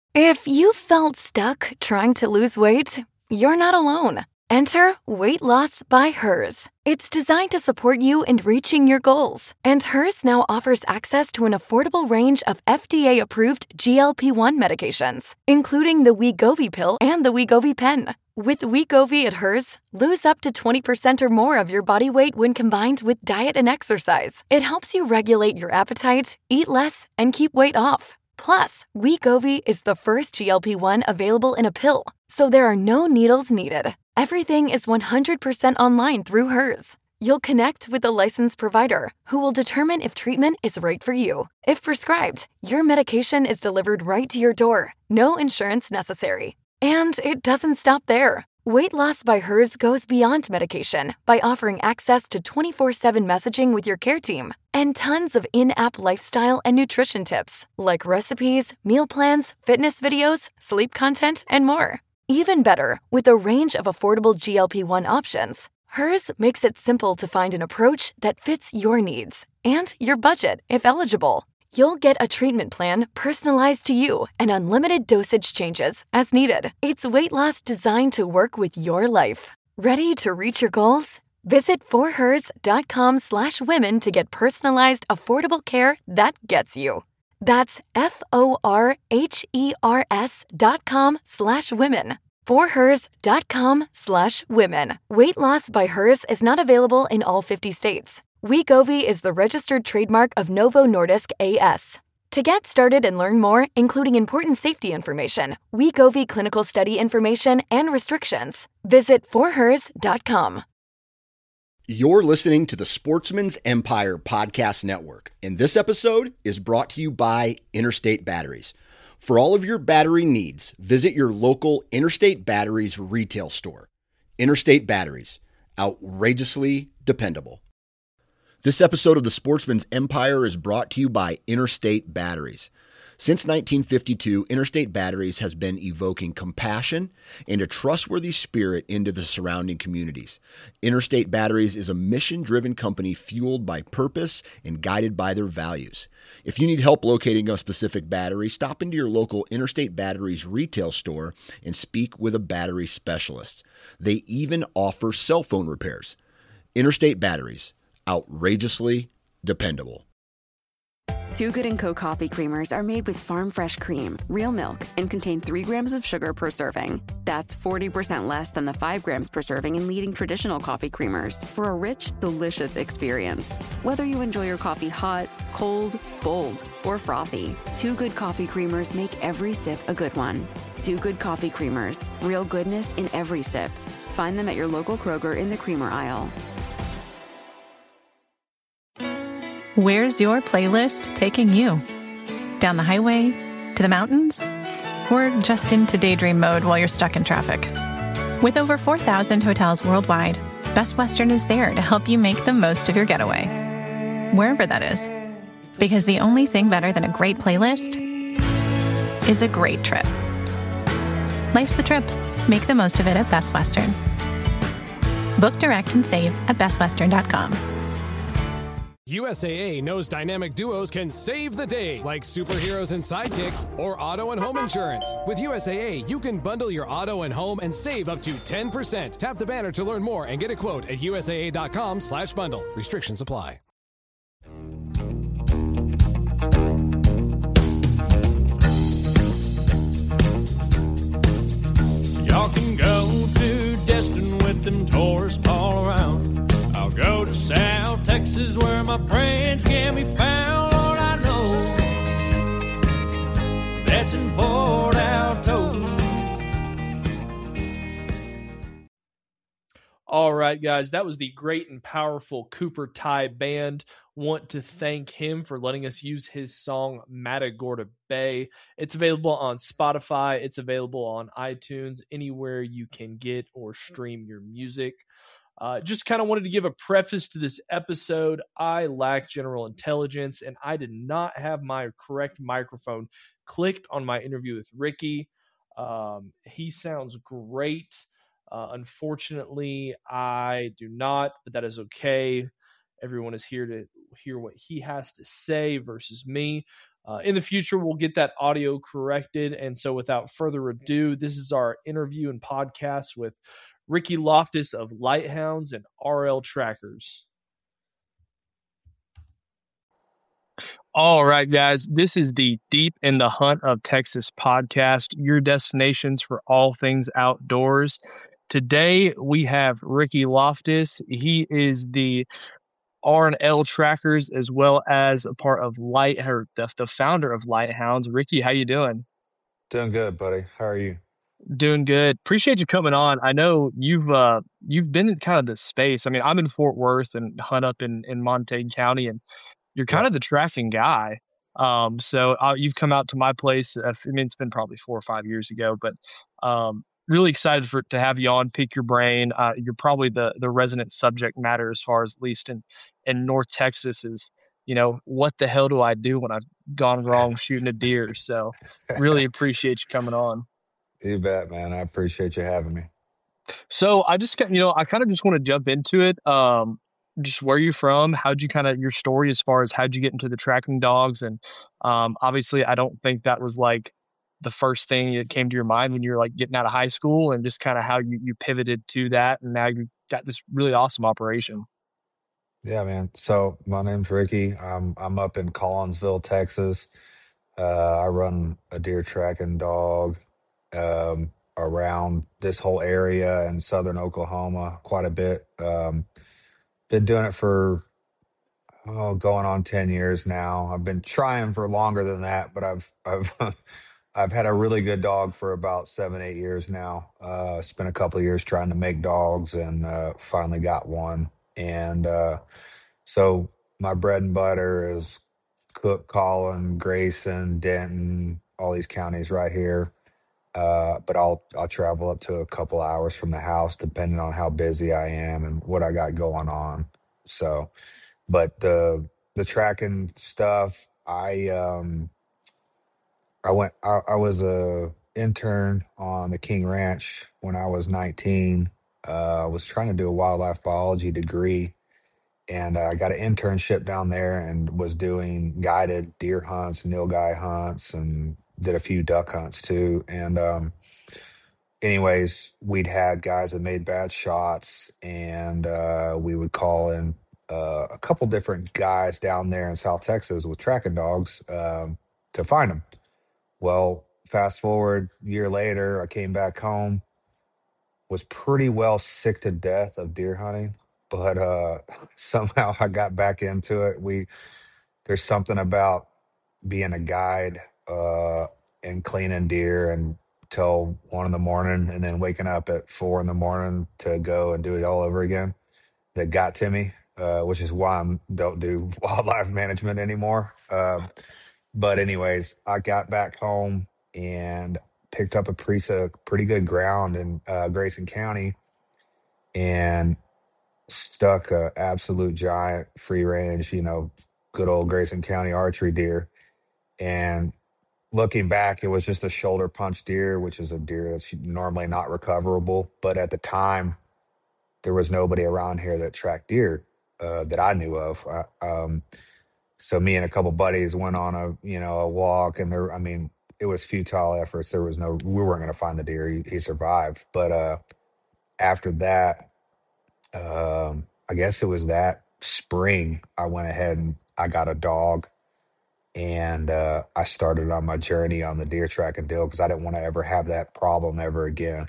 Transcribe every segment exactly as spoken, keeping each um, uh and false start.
If you felt stuck trying to lose weight, you're not alone. Enter Weight Loss by Hers. It's designed to support you in reaching your goals. And Hers now offers access to an affordable range of F D A-approved G L P one medications, including the Wegovy pill and the Wegovy pen. With Wegovy at Hers, lose up to twenty percent or more of your body weight when combined with diet and exercise. It helps you regulate your appetite, eat less, and keep weight off. Plus, Wegovy is the first G L P one available in a pill, so there are no needles needed. Everything is one hundred percent online through Hers. You'll connect with a licensed provider who will determine if treatment is right for you. If prescribed, your medication is delivered right to your door. No insurance necessary. And it doesn't stop there. Weight Loss by Hers goes beyond medication by offering access to twenty-four seven messaging with your care team and tons of in-app lifestyle and nutrition tips like recipes, meal plans, fitness videos, sleep content, and more. Even better, with a range of affordable G L P one options, Hers makes it simple to find an approach that fits your needs and your budget if eligible. You'll get a treatment plan personalized to you and unlimited dosage changes as needed. It's weight loss designed to work with your life. Ready to reach your goals? Visit forhers.com slash women to get personalized, affordable care that gets you. That's F-O-R-H-E-R-S dot com slash women. forhers.com slash women. Weight Loss by Hers is not available in all fifty states. Wegovy is the registered trademark of Novo Nordisk A S. To get started and learn more, including important safety information, Wegovy clinical study information, and restrictions, visit for hers dot com. You're listening to the Sportsman's Empire Podcast Network, and this episode is brought to you by Interstate Batteries. For all of your battery needs, visit your local Interstate Batteries retail store. Interstate Batteries, outrageously dependable. This episode of the Sportsman's Empire is brought to you by Interstate Batteries. Since nineteen fifty-two, Interstate Batteries has been evoking compassion and a trustworthy spirit into the surrounding communities. Interstate Batteries is a mission-driven company fueled by purpose and guided by their values. If you need help locating a specific battery, stop into your local Interstate Batteries retail store and speak with a battery specialist. They even offer cell phone repairs. Interstate Batteries, outrageously dependable. Too Good and Co. coffee creamers are made with farm fresh cream, real milk, and contain three grams of sugar per serving. That's forty percent less than the five grams per serving in leading traditional coffee creamers for a rich, delicious experience. Whether you enjoy your coffee hot, cold, bold, or frothy, Too Good coffee creamers make every sip a good one. Too Good coffee creamers, real goodness in every sip. Find them at your local Kroger in the creamer aisle. Where's your playlist taking you? Down the highway? To the mountains? Or just into daydream mode while you're stuck in traffic? With over four thousand hotels worldwide, Best Western is there to help you make the most of your getaway, wherever that is. Because the only thing better than a great playlist is a great trip. Life's the trip. Make the most of it at Best Western. Book direct and save at best western dot com. U S A A knows dynamic duos can save the day, like superheroes and sidekicks or auto and home insurance. With U S A A, you can bundle your auto and home and save up to ten percent. Tap the banner to learn more and get a quote at U S A A dot com slash bundle. Restrictions apply. Y'all can go to Destin with them tourists all around. I'll go to South Texas where my friends can be found. Lord, I know that's in Fort Alto. All right, guys, that was the great and powerful Cooper Ty Band. Want to thank him for letting us use his song Matagorda Bay. It's available on Spotify. It's available on iTunes, anywhere you can get or stream your music. Uh, just kind of wanted to give a preface to this episode. I lack general intelligence, and I did not have my correct microphone clicked on my interview with Ricky. Um, he sounds great. Uh, unfortunately, I do not, but that is okay. Everyone is here to hear what he has to say versus me. Uh, in the future, we'll get that audio corrected. And so without further ado, this is our interview and podcast with Ricky Loftus of Lighthounds and R L Trackers. All right, guys, this is the Deep in the Hunt of Texas podcast, your destinations for all things outdoors. Today, we have Ricky Loftus. He is the R and L Trackers, as well as a part of Light, or the, the founder of Lighthounds. Ricky, how you doing? Doing good, buddy. How are you? Doing good. Appreciate you coming on. I know you've uh you've been in kind of this space. I mean, I'm in Fort Worth and hunt up in in Montgomery County, and you're kind Yeah. of the tracking guy. Um, so uh, you've come out to my place. I mean, it's been probably four or five years ago, but um, really excited for to have you on, pick your brain. Uh, you're probably the the resident subject matter as far as at least in in North Texas is, you know, what the hell do I do when I've gone wrong shooting a deer? So really appreciate you coming on. You bet, man. I appreciate you having me. So I just got, you know, I kind of just want to jump into it. Um, just where you from? How'd you kind of your story as far as how'd you get into the tracking dogs? And um, obviously, I don't think that was like the first thing that came to your mind when you were like getting out of high school, and just kind of how you, you pivoted to that, and now you got this really awesome operation. Yeah, man. So my name's Ricky. I'm I'm up in Collinsville, Texas. Uh, I run a deer tracking dog um, around this whole area in southern Oklahoma quite a bit. Um, been doing it for oh, going on ten years now. I've been trying for longer than that, but I've I've I've had a really good dog for about seven, eight years now. Uh, spent a couple of years trying to make dogs, and uh, finally got one. And uh, so my bread and butter is Cook, Collin, Grayson, Denton, all these counties right here. Uh, but I'll I'll travel up to a couple hours from the house, depending on how busy I am and what I got going on. So, but the the tracking stuff, I um I went I, I was a intern on the King Ranch when I was nineteen. Uh, I was trying to do a wildlife biology degree, and I got an internship down there and was doing guided deer hunts, nilgai hunts, and did a few duck hunts too. And um, anyways, we'd had guys that made bad shots, and uh, we would call in uh, a couple different guys down there in South Texas with tracking dogs um, to find them. Well, fast forward a year later, I came back home, was pretty well sick to death of deer hunting, but uh, somehow I got back into it. We there's something about being a guide uh, and cleaning deer and till one in the morning, and then waking up at four in the morning to go and do it all over again. That got to me, uh, which is why I don't do wildlife management anymore. Um, but anyways, I got back home and picked up a piece of pretty good ground in uh, Grayson County, and stuck a absolute giant free range, you know, good old Grayson County archery deer. And looking back, it was just a shoulder punch deer, which is a deer that's normally not recoverable. But at the time, there was nobody around here that tracked deer uh, that I knew of. I, um, so me and a couple buddies went on a, you know, a walk, and there, I mean, it was futile efforts. There was no, we weren't going to find the deer. He, he survived. But uh, after that, um, I guess it was that spring, I went ahead and I got a dog, and uh, I started on my journey on the deer tracking deal because I didn't want to ever have that problem ever again.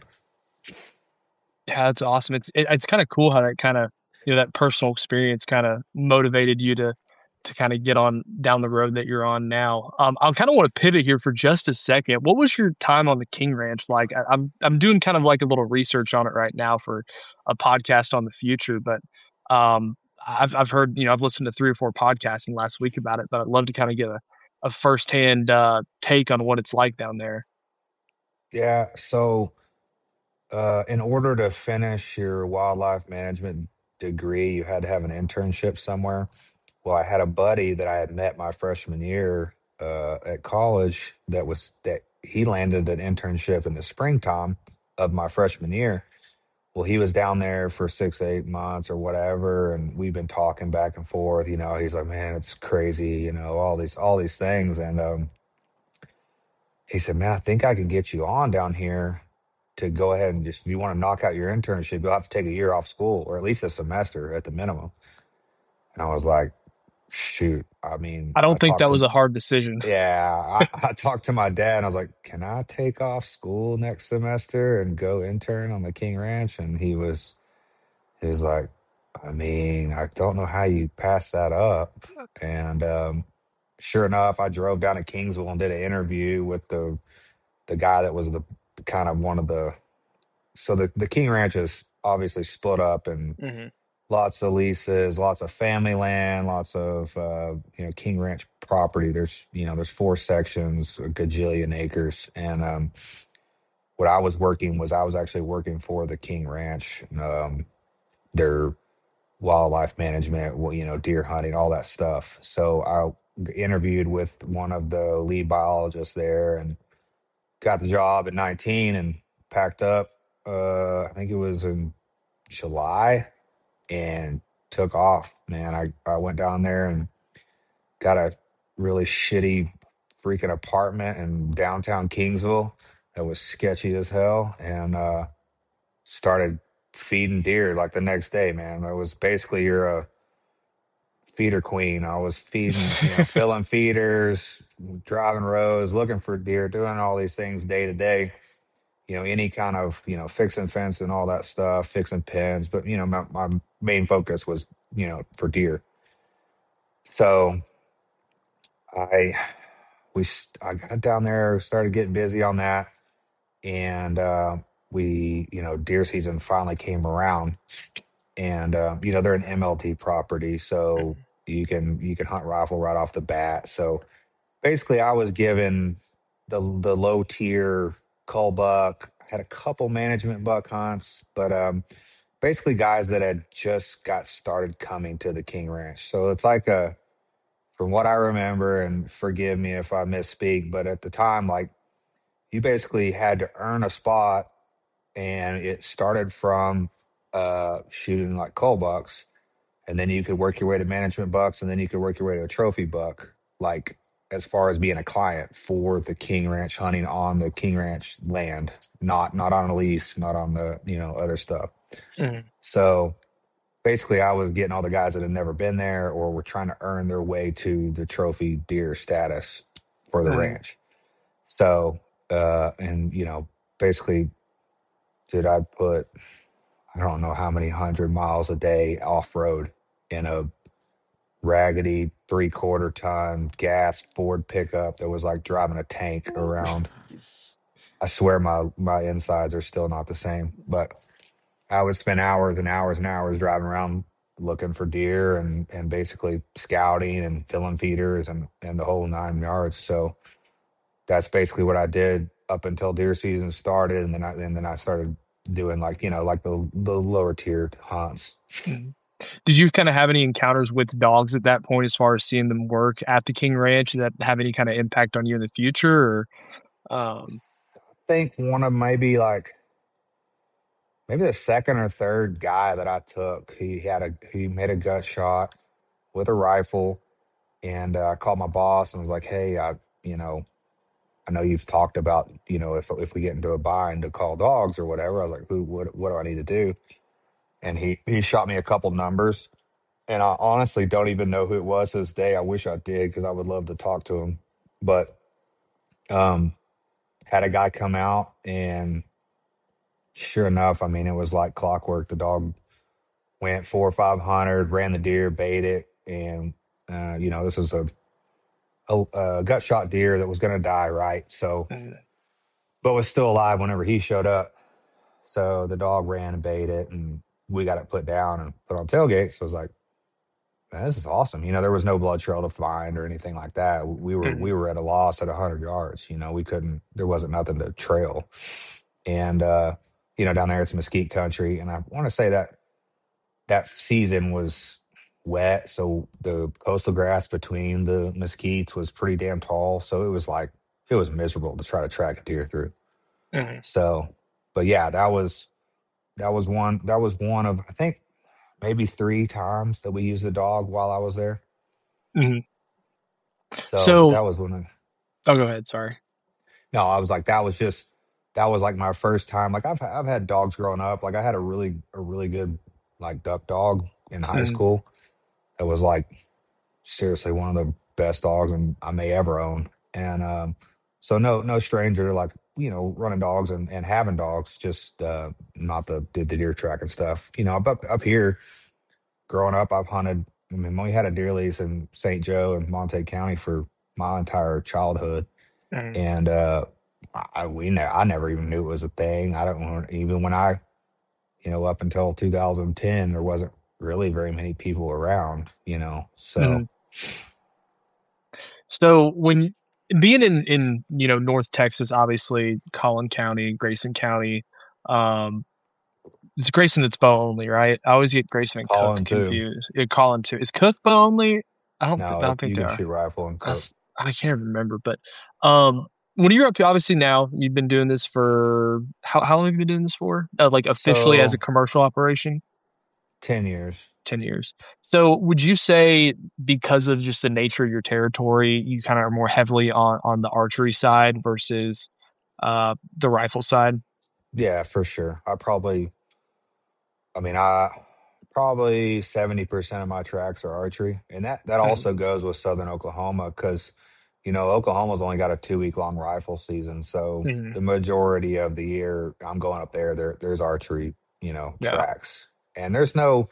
Yeah, that's awesome. It's it, it's kind of cool how that kind of, you know, that personal experience kind of motivated you to to kind of get on down the road that you're on now. Um, I kind of want to pivot here for just a second. What was your time on the King Ranch like? I, I'm I'm doing kind of like a little research on it right now for a podcast on the future, but um, I've I've heard, you know, I've listened to three or four podcasts in the last week about it, but I'd love to kind of get a a firsthand uh, take on what it's like down there. Yeah. So, uh, in order to finish your wildlife management degree, you had to have an internship somewhere. Well, I had a buddy that I had met my freshman year uh, at college that was that he landed an internship in the springtime of my freshman year. Well, he was down there for six, eight months or whatever, and we've been talking back and forth. You know, he's like, man, it's crazy. You know, all these all these things, and um, he said, man, I think I can get you on down here to go ahead and just if you want to knock out your internship, you'll have to take a year off school or at least a semester at the minimum. And I was like, shoot. I mean, I I don't think talked that to was a hard decision. yeah, I, I talked to my dad and I was like, can I take off school next semester and go intern on the King Ranch? And he was he was like, I mean, I don't know how you pass that up. And um, sure enough, I drove down to Kingsville and did an interview with the the guy that was the kind of one of the so the, the King Ranch is obviously split up and Mm-hmm. lots of leases, lots of family land, lots of uh, you know King Ranch property. There's you know there's four sections, a gajillion acres, and um, what I was working was I was actually working for the King Ranch, um, their wildlife management, well, you know, deer hunting, all that stuff. So I interviewed with one of the lead biologists there and got the job at nineteen and packed up. Uh, I think it was in July and took off, man. I, I went down there and got a really shitty freaking apartment in downtown Kingsville that was sketchy as hell and uh, started feeding deer like the next day, man. It was basically you're a feeder queen. I was feeding, you know, filling feeders, driving rows, looking for deer, doing all these things day to day. You know, any kind of, you know, fixing fence and all that stuff, fixing pens. But, you know, my, my main focus was, you know, for deer. So I, we, st- I got down there, started getting busy on that. And uh, we, you know, deer season finally came around. And, uh, you know, they're an M L T property. So you can, you can hunt rifle right off the bat. So basically I was given the, the low tier cull buck, had a couple management buck hunts, but um, basically guys that had just got started coming to the King Ranch. So it's like a, from what I remember, and forgive me if I misspeak, but at the time, like you basically had to earn a spot, and it started from uh, shooting like cull bucks, and then you could work your way to management bucks, and then you could work your way to a trophy buck, like as far as being a client for the King Ranch, hunting on the King Ranch land, not not on a lease, not on the you know other stuff. Mm-hmm. So basically I was getting all the guys that had never been there or were trying to earn their way to the trophy deer status for the Mm-hmm. ranch. So, uh, and you know, basically, dude, I put, I don't know how many hundred miles a day off road in a raggedy three quarter ton gas Ford pickup that was like driving a tank around. I swear my, my insides are still not the same, but I would spend hours and hours and hours driving around looking for deer and, and basically scouting and filling feeders and, and the whole nine yards. So that's basically what I did up until deer season started. And then I, and then I started doing like, you know, like the, the lower tier hunts. Mm-hmm. Did you kind of have any encounters with dogs at that point as far as seeing them work at the King Ranch that have any kind of impact on you in the future? Or, um... I think one of maybe like, maybe the second or third guy that I took, he had a he made a gut shot with a rifle, and uh, I called my boss and was like, "Hey, I you know, I know you've talked about you know if if we get into a bind to call dogs or whatever." I was like, "Who? What? What do I need to do?" And he he shot me a couple numbers, and I honestly don't even know who it was to this day. I wish I did because I would love to talk to him, but um, had a guy come out and. Sure enough, I mean, it was like clockwork. The dog went four or five hundred, ran the deer, bait it, and uh, you know, this was a, a, a gut shot deer that was going to die, right? So, but was still alive whenever he showed up. So the dog ran and bait it, and we got it put down and put on tailgate. So I was like, man, this is awesome. You know, there was no blood trail to find or anything like that. We were Mm-hmm. we were at a loss at a hundred yards. You know, we couldn't. There wasn't nothing to trail, and. uh You know, down there it's mesquite country, and I want to say that that season was wet, so the coastal grass between the mesquites was pretty damn tall. So it was like it was miserable to try to track a deer through. Mm-hmm. So, but yeah, that was that was one. That was one of I think maybe three times that we used the dog while I was there. Mhm. So So, that was one. Of, oh, go ahead. Sorry. no, I was like that was just that was like my first time. Like I've I've had dogs growing up. Like I had a really a really good like duck dog in high Mhm. school. It was like seriously one of the best dogs and I may ever own. And um, so no no stranger to like you know running dogs and, and having dogs. Just uh, not the the deer track and stuff. You know up up up here growing up, I've hunted. I mean, we had a deer lease in Saint Joe and Montague County for my entire childhood, Mhm. and uh, I we ne- I never even knew it was a thing. I don't want even when I you know up until two thousand ten, there wasn't really very many people around. You know, so Mhm. So when being in in you know North Texas, obviously Collin County, Grayson County, um, it's Grayson that's bow only, right? I always get Grayson and Cook calling too. confused. Yeah, Collin too. Is Cook bow only? I don't. Th- I No, don't think you they can are. shoot rifle and I, cook. s- I can't remember, but um, when you're up to obviously now you've been doing this for how how long have you been doing this for? Uh, like officially as a So commercial operation? ten years. ten years. So would you say because of just the nature of your territory, you kind of are more heavily on on the archery side versus uh the rifle side? Yeah, for sure. I probably I mean, I probably seventy percent of my tracks are archery. And that that Mhm. also goes with Southern Oklahoma cuz you know, Oklahoma's only got a two week long rifle season. So Mhm. the majority of the year I'm going up there there there's archery, you know, Yeah. tracks. And there's no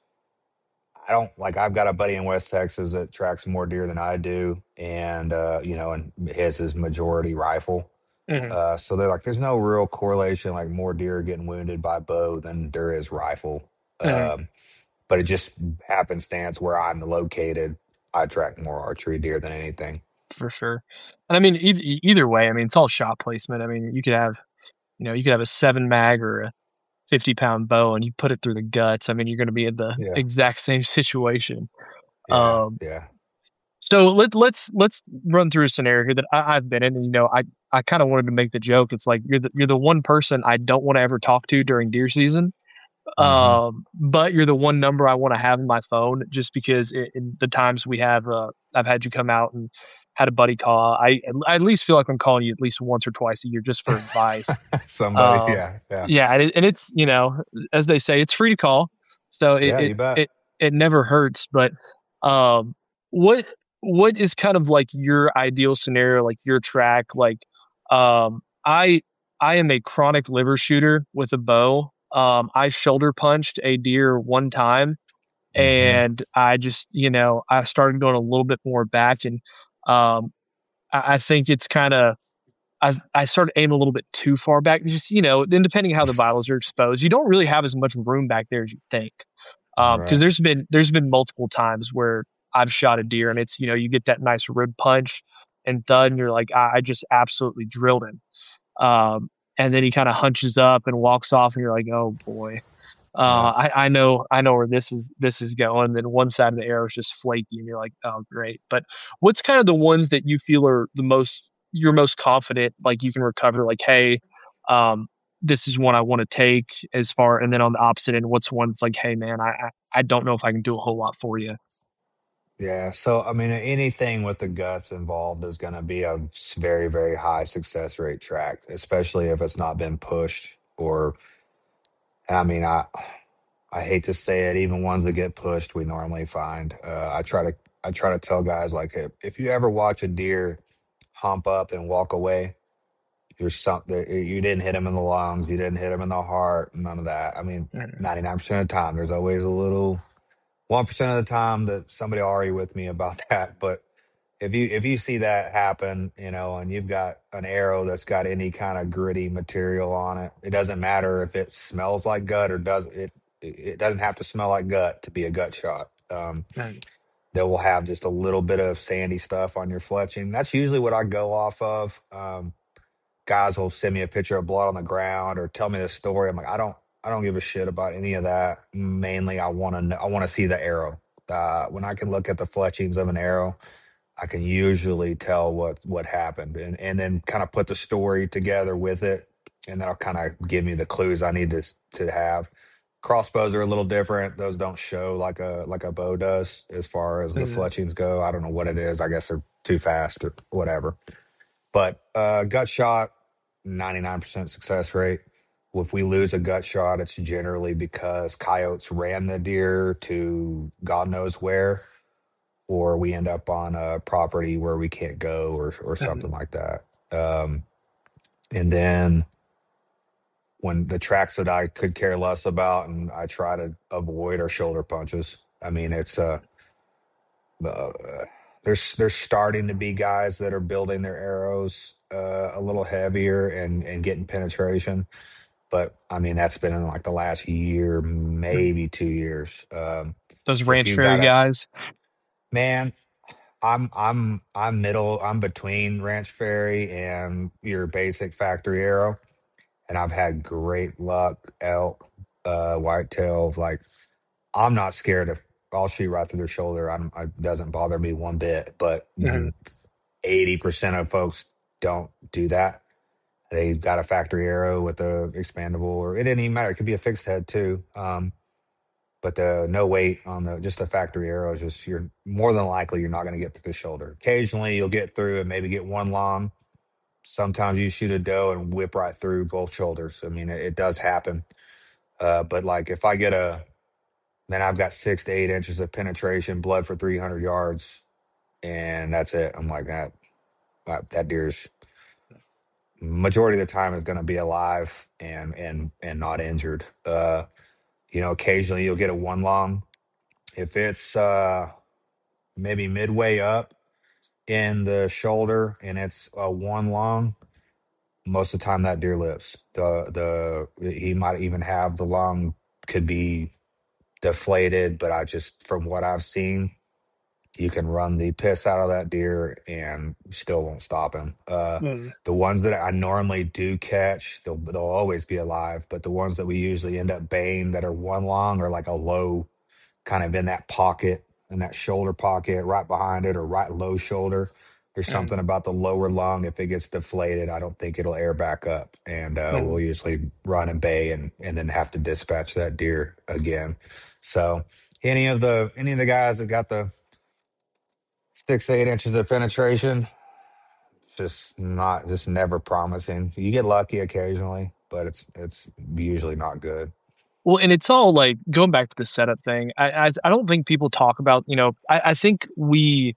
I don't like I've got a buddy in West Texas that tracks more deer than I do and uh you know, and his is majority rifle. Mhm. Uh, so they're like, there's no real correlation, like more deer are getting wounded by bow than there is rifle. Mhm. Um, but it just happenstance where I'm located, I track more archery deer than anything. For sure. And I mean, e- either way, I mean, it's all shot placement. I mean, you could have, you know, you could have a seven mag or a fifty pound bow and you put it through the guts. I mean, you're going to be in the Yeah, exact same situation. yeah, Um, yeah. So let let's let's run through a scenario here that I, I've been in, and you know, I I kind of wanted to make the joke. It's like you're the you're the one person I don't want to ever talk to during deer season, Hmm. um, but you're the one number I want to have in my phone just because in, in the times we have, uh, I've had you come out and had a buddy call. I I at least feel like I'm calling you at least once or twice a year just for advice. Somebody, Um, yeah, yeah, yeah, and, it, and it's you know, as they say, it's free to call, so it yeah. it You bet. it, it never hurts. But um, what what is kind of like your ideal scenario, like your track? Like, um, I I am a chronic liver shooter with a bow. Um, I shoulder punched a deer one time, Hmm. and I just you know I started going a little bit more back, and um, I, I think it's kind of I I started aiming a little bit too far back. Just you know, then depending how the vitals are exposed, you don't really have as much room back there as you think. Um, because Right. there's been there's been multiple times where I've shot a deer and it's you know you get that nice rib punch and thud and you're like I, I just absolutely drilled him. Um, and then he kind of hunches up and walks off and you're like oh boy. Uh, Yeah. I, I know I know where this is this is going. And then one side of the arrow is just flaky, and you're like, oh great. But what's kind of the ones that you feel are the most you're most confident, like you can recover? Like, hey, um, this is one I want to take as far. And then on the opposite end, what's one that's like, hey man, I I, I don't know if I can do a whole lot for you. Yeah. So, I mean, anything with the guts involved is going to be a s- very, very high success rate track, especially if it's not been pushed or, I mean, I, I hate to say it, even ones that get pushed, we normally find. Uh, I try to I try to tell guys like if, if you ever watch a deer hump up and walk away, you're something you didn't hit him in the lungs, you didn't him in the heart, none of that. I mean, Mm, ninety-nine percent of the time, there's always a little one percent of the time that somebody will argue with me about that. But if you if you see that happen, you know, and you've got an arrow that's got any kind of gritty material on it, it doesn't matter if it smells like gut or does it. It doesn't have to smell like gut to be a gut shot. Um, mm, they will have just a little bit of sandy stuff on your fletching. That's usually what I go off of. Um, guys will send me a picture of blood on the ground or tell me the story. I'm like, I don't, I don't give a shit about any of that. Mainly, I want to, know, I want to see the arrow. Uh, when I can look at the fletchings of an arrow, I can usually tell what what happened, and and then kind of put the story together with it. and that'll kind of give me the clues I need to to have. Crossbows are a little different. Those don't show like a like a bow does as far as the Mhm. fletchings go. I don't know what it is. I guess they're too fast or whatever. But uh, gut shot, ninety-nine percent success rate. If we lose a gut shot, it's generally because coyotes ran the deer to God knows where, or we end up on a property where we can't go, or or something like that. Um, and then when the tracks that I could care less about and I try to avoid are shoulder punches. I mean, it's uh, uh there's there's starting to be guys that are building their arrows uh, a little heavier and and getting penetration, but I mean that's been in like the last year, maybe two years. Um, Those if Ranch you Fairy got a guys. man, I'm I'm I'm middle. I'm between Ranch Fairy and your basic factory arrow, and I've had great luck elk, uh, whitetail. Like I'm not scared of. I'll shoot right through their shoulder. I'm, it doesn't bother me one bit. But Mhm. eighty percent of folks don't do that. They've got a factory arrow with a expandable, or it didn't even matter. It could be a fixed head too. Um, but the no weight on the just a factory arrow is just you're more than likely you're not going to get to the shoulder. Occasionally you'll get through and maybe get one long. Sometimes you shoot a doe and whip right through both shoulders. I mean, it, it does happen. Uh, but like if I get a, then I've got six to eight inches of penetration, blood for three hundred yards, and that's it. I'm like that. That, that deer's majority of the time is going to be alive and and and not injured. Uh, you know, occasionally you'll get a one long. If it's uh, maybe midway up in the shoulder and it's a one long, most of the time that deer lives. The the he might even have the lung could be deflated, but I just from what I've seen, you can run the piss out of that deer and still won't stop him. Uh, Mhm. the ones that I normally do catch, they'll they'll always be alive. But the ones that we usually end up baying that are one long are like a low, kind of in that pocket, in that shoulder pocket, right behind it, or right low shoulder. There's something Mhm. about the lower lung. If it gets deflated, I don't think it'll air back up, and uh, Mhm. we'll usually run and bay and and then have to dispatch that deer again. So any of the any of the guys that got the six eight inches of penetration, just not just never promising. You get lucky occasionally, but it's it's usually not good. Well, and it's all like going back to the setup thing. I I, I don't think people talk about, you know, I, I think we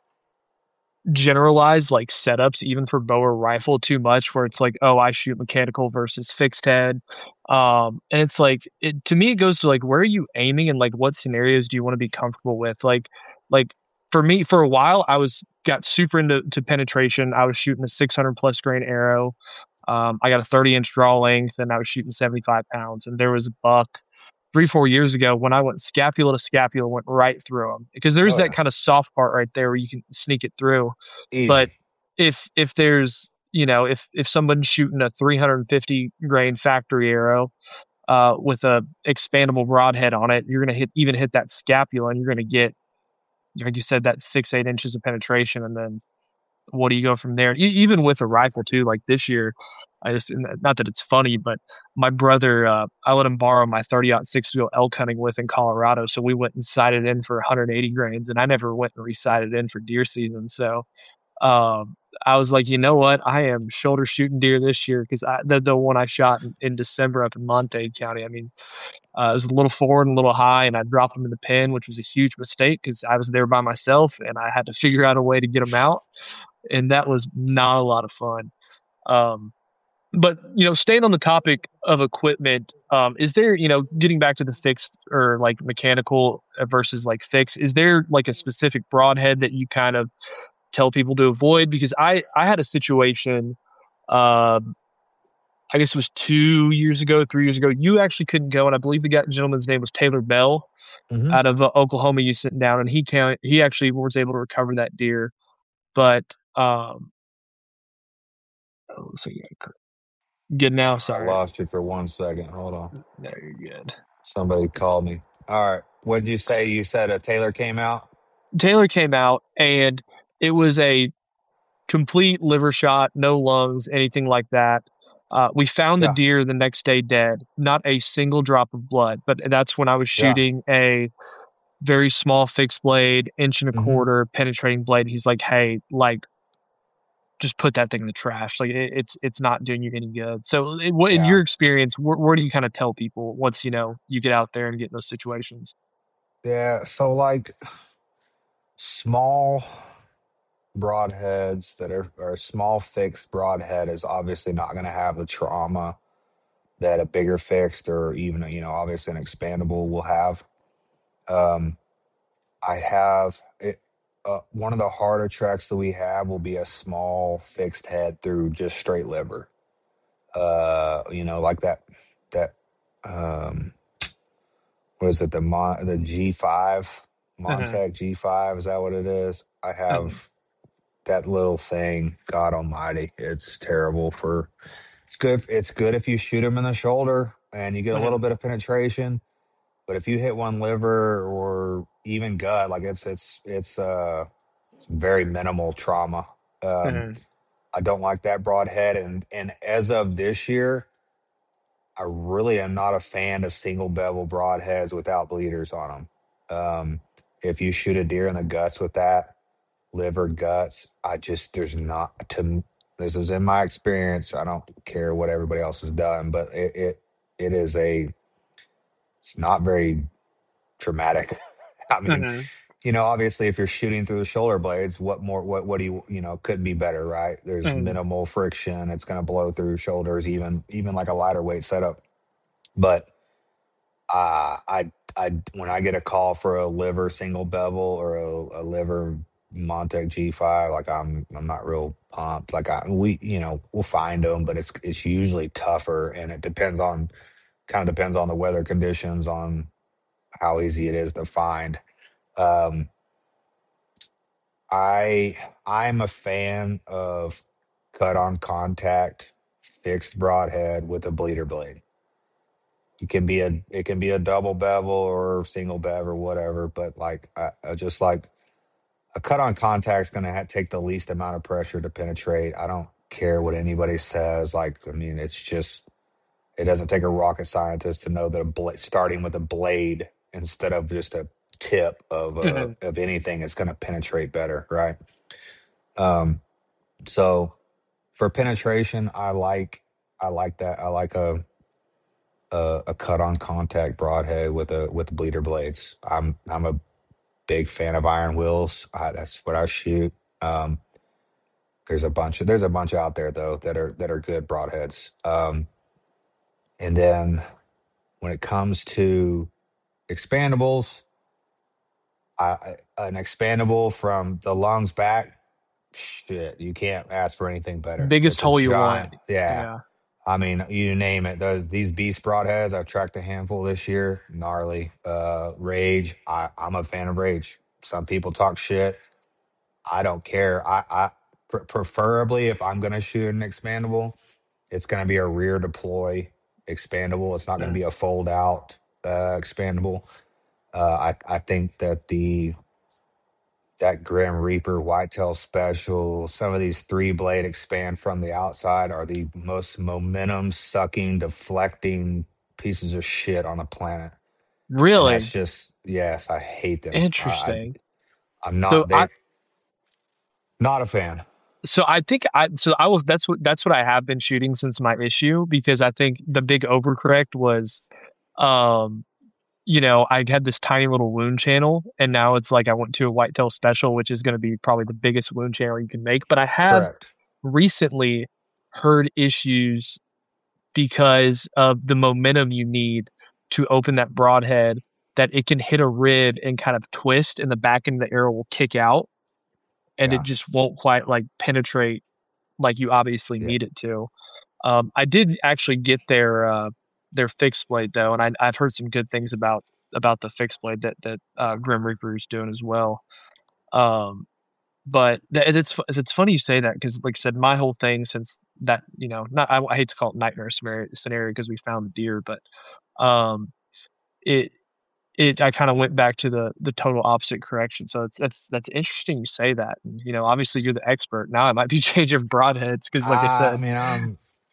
generalize like setups even for bow or rifle too much, where it's like, oh, I shoot mechanical versus fixed head. Um, and it's like it to me it goes to like where are you aiming and like what scenarios do you want to be comfortable with? Like like for me, for a while I was got super into to penetration. I was shooting a six hundred plus grain arrow. Um, I got a thirty inch draw length and I was shooting seventy-five pounds. And there was a buck three, four years ago when I went scapula to scapula, went right through them because there's Oh that yeah, kind of soft part right there where you can sneak it through. But easy. if, if there's, you know, if, if someone's shooting a three hundred fifty grain factory arrow, uh, with a expandable broadhead on it, you're going to hit, even hit that scapula and you're going to get, like you said, that six, eight inches of penetration. And then what do you go from there? E- even with a rifle too, like this year, I just, not that it's funny, but my brother, uh, I let him borrow my thirty aught six to go elk hunting with in Colorado. So we went and sighted in for one hundred eighty grains, and I never went and resighted in for deer season. So, um, I was like, you know what? I am shoulder shooting deer this year because the, the one I shot in, in December up in Montague County. I mean, uh, it was a little forward and a little high, and I dropped them in the pen, which was a huge mistake because I was there by myself and I had to figure out a way to get them out. And that was not a lot of fun. Um, but you know, staying on the topic of equipment, um, is there, you know, getting back to the fixed or like mechanical versus like fixed, is there like a specific broadhead that you kind of tell people to avoid? Because I I had a situation, um, I guess it was two years ago, three years ago. You actually couldn't go, and I believe the guy, gentleman's name was Taylor Bell Hmm. out of uh, Oklahoma. You sitting down, and he can he actually was able to recover that deer, but um, oh, so yeah, good now. I Sorry, lost you for one second. Hold on. no, you're good. Somebody called me. All right. What did you say? You said a Taylor came out? Taylor came out and it was a complete liver shot, no lungs, anything like that. Uh, we found the Yeah. deer the next day dead, not a single drop of blood. But that's when I was Yeah. shooting a very small fixed blade, inch and a Mhm. quarter penetrating blade. He's like, hey, like, just put that thing in the trash. Like it, it's it's not doing you any good. So it, what, in Yeah. your experience, where, where do you kind of tell people once you know you get out there and get in those situations? Yeah. So like small broadheads that are, or a small fixed broadhead is obviously not going to have the trauma that a bigger fixed or even, you know, obviously an expandable will have. Um, I have it. Uh, one of the harder tracks that we have will be a small fixed head through just straight liver. Uh, you know, like that, that, um, what is it? The Mon, the G five, Mhm. Montec G five. Is that what it is? I Mhm. have that little thing. God Almighty, it's terrible for. It's good. It's good if you shoot them in the shoulder and you get a little Mhm. bit of penetration. But if you hit one liver or even gut, like it's it's it's uh it's very minimal trauma. Um, Mhm. I don't like that broadhead, and and as of this year, I really am not a fan of single bevel broadheads without bleeders on them. Um, if you shoot a deer in the guts with that, liver, guts, I just there's not to m- this is in my experience. I don't care what everybody else has done, but it it, it is a it's not very traumatic. I mean, Mhm. you know, obviously, if you're shooting through the shoulder blades, what more? What what do you you know could be better, right? There's Mhm. minimal friction. It's going to blow through shoulders, even even like a lighter weight setup. But uh, I I when I get a call for a liver single bevel or a, a liver Montec G five, like I'm I'm not real pumped. Like I we you know we'll find them, but it's it's usually tougher, and it depends on kind of depends on the weather conditions, on how easy it is to find. Um, I I'm a fan of cut on contact fixed broadhead with a bleeder blade. It can be a it can be a double bevel or single bevel or whatever, but like I, I just like a cut on contact is going to ha- take the least amount of pressure to penetrate. I don't care what anybody says. Like I mean, it's just it doesn't take a rocket scientist to know that a bla- starting with a blade instead of just a tip of uh, Mhm. of anything is going to penetrate better, right? Um, so for penetration, I like I like that. I like a a, a cut on contact broadhead with a with bleeder blades. I'm I'm a big fan of iron wheels. I, that's what I shoot. Um, there's a bunch of there's a bunch out there though that are that are good broadheads. Um, and then when it comes to expandables, I, I- an expandable from the lungs back, shit, you can't ask for anything better. Biggest It's a hole you giant, want. yeah. Yeah. I mean, you name it. Those these beast broadheads, I've tracked a handful this year. Gnarly. Uh, Rage. I, I'm a fan of Rage. Some people talk shit. I don't care. I, I pre- preferably if I'm gonna shoot an expandable, it's gonna be a rear deploy expandable. It's not gonna Mhm. be a fold out uh, expandable. Uh, I I think that the that Grim Reaper Whitetail Special, some of these three blade expand from the outside are the most momentum sucking, deflecting pieces of shit on the planet. And that's Really just yes, I hate them. I, I interesting. I'm So not I they not a fan. so I think I so I was that's what that's what I have been shooting since my issue, because I think the big overcorrect was, um you know, I had this tiny little wound channel, and now it's like I went to a whitetail special, which is going to be probably the biggest wound channel you can make. But I have Correct. recently heard issues because of the momentum you need to open that broadhead, that it can hit a rib and kind of twist, and the back end of the arrow will kick out, and it Yeah. just won't quite like penetrate like you obviously Yeah. need it to. Um, I did actually get their uh, their fixed blade though, and I, I've heard some good things about about the fixed blade that that uh, Grim Reaper is doing as well. Um, but th- it's it's funny you say that, because like I said, my whole thing since that, you know, not I, I hate to call it nightmare scenario scenario because we found the deer, but um, it it I kind of went back to the the total opposite correction. So it's that's that's interesting you say that. And, you know, obviously you're the expert now. I might be changing broadheads because, like I I said, mean, I'm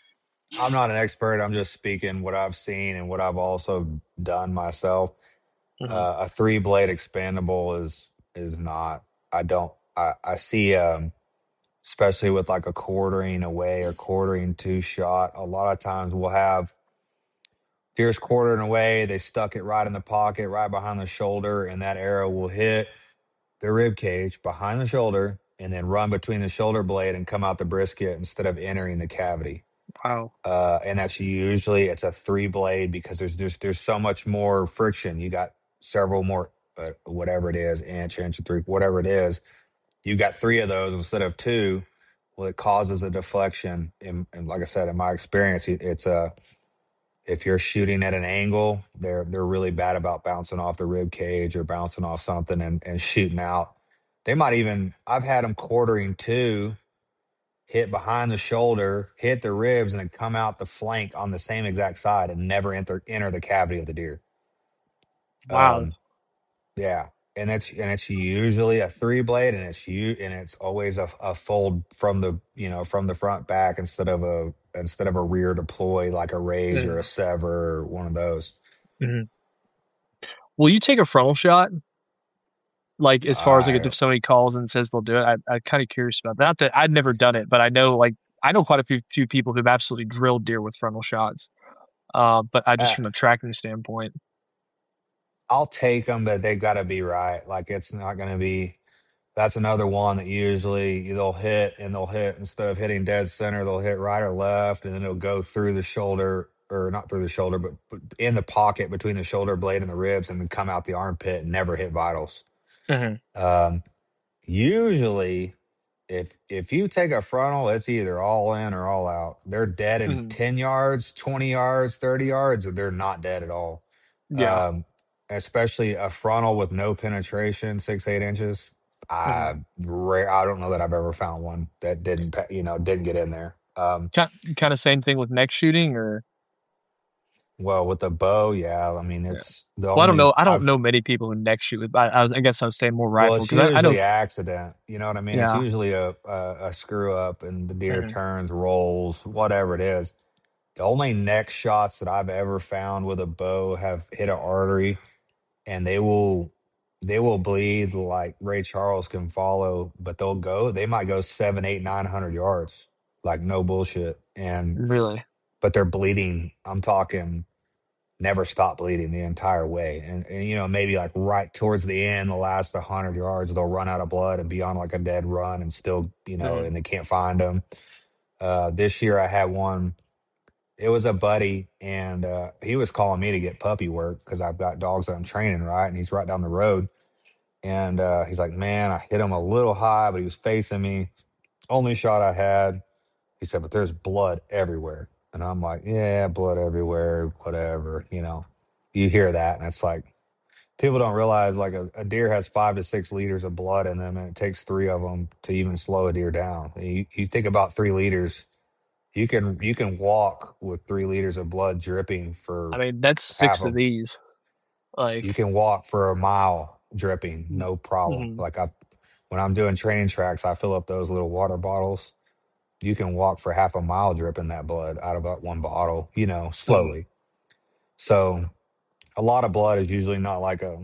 I'm not an expert. I'm just speaking what I've seen and what I've also done myself. Mhm. Uh, a three blade expandable is is not. I don't. I I see. Um, especially with like a quartering away or quartering two shot. A lot of times we'll have deer's quartering away. They stuck it right in the pocket, right behind the shoulder, and that arrow will hit the rib cage behind the shoulder and then run between the shoulder blade and come out the brisket instead of entering the cavity. Wow. Uh, and that's usually it's a three blade because there's there's there's so much more friction. You got several more, uh, whatever it is, inch, inch and three, whatever it is. You got three of those instead of two. Well, it causes a deflection. And, and like I said, in my experience, it- it's a if you're shooting at an angle, they're they're really bad about bouncing off the rib cage or bouncing off something and, and shooting out. They might even I've had them quartering two, hit behind the shoulder, hit the ribs, and then come out the flank on the same exact side and never enter enter the cavity of the deer. Wow. Um, Yeah, and it's and it's usually a three blade, and it's you and it's always a, a fold from the you know from the front back instead of a instead of a rear deploy like a rage or Mhm. a sever or one of those. Mhm. Will you take a frontal shot? Like as far as like I if somebody calls and says they'll do it, I, I'm kind of curious about that. Not that I've never done it, but I know like I know quite a few, few people who've absolutely drilled deer with frontal shots. Uh, but I just uh, from a tracking standpoint. I'll take them, but they've got to be right. Like it's not going to be. That's another one that usually they'll hit and they'll hit instead of hitting dead center, they'll hit right or left, and then it'll go through the shoulder or not through the shoulder, but but in the pocket between the shoulder blade and the ribs, and then come out the armpit and never hit vitals. Mhm. Um, Usually, if if you take a frontal, it's either all in or all out. They're dead in Mhm. ten yards, twenty yards, thirty yards, or they're not dead at all. Yeah. Um, Especially a frontal with no penetration, six, eight inches. Mhm. I rare, I don't know that I've ever found one that didn't, pa- you know, didn't get in there. Um, Kind kind of same thing with neck shooting, or well, with the bow, yeah. I mean, yeah. it's the Well, I don't only know. I don't I've know many people who neck shoot with. I, I was. I guess I was saying more Well, rifle it's because I, I know. usually accident. You know what I mean? It's Yeah. usually a, a, a screw up and the deer Mhm. turns, rolls, whatever it is. The only neck shots that I've ever found with a bow have hit an artery and they will they will bleed like Ray Charles can follow, but they'll go, they might go seven, eight, nine hundred yards. Like no bullshit. And Really. but they're bleeding. I'm talking never stop bleeding the entire way. And, and you know, maybe like right towards the end, the last one hundred yards, they'll run out of blood and be on like a dead run and still, you know, Mhm. and they can't find them. Uh, this year I had one, it was a buddy, and uh, he was calling me to get puppy work because I've got dogs that I'm training, right? And he's right down the road. And uh, he's like, man, I hit him a little high, but he was facing me. Only shot I had. He said, but there's blood everywhere. And I'm like, yeah, blood everywhere, whatever, you know. You hear that, and it's like, people don't realize like a, a deer has five to six liters of blood in them, and it takes three of them to even slow a deer down. You, you think about three liters, you can you can walk with three liters of blood dripping I for mean, that's half six of of. these. Like. You can walk for a mile dripping, no problem. Mhm. Like I, when I'm doing training tracks, I fill up those little water bottles. You can walk for half a mile dripping that blood out of that one bottle, you know, Mhm. slowly. So a lot of blood is usually not like a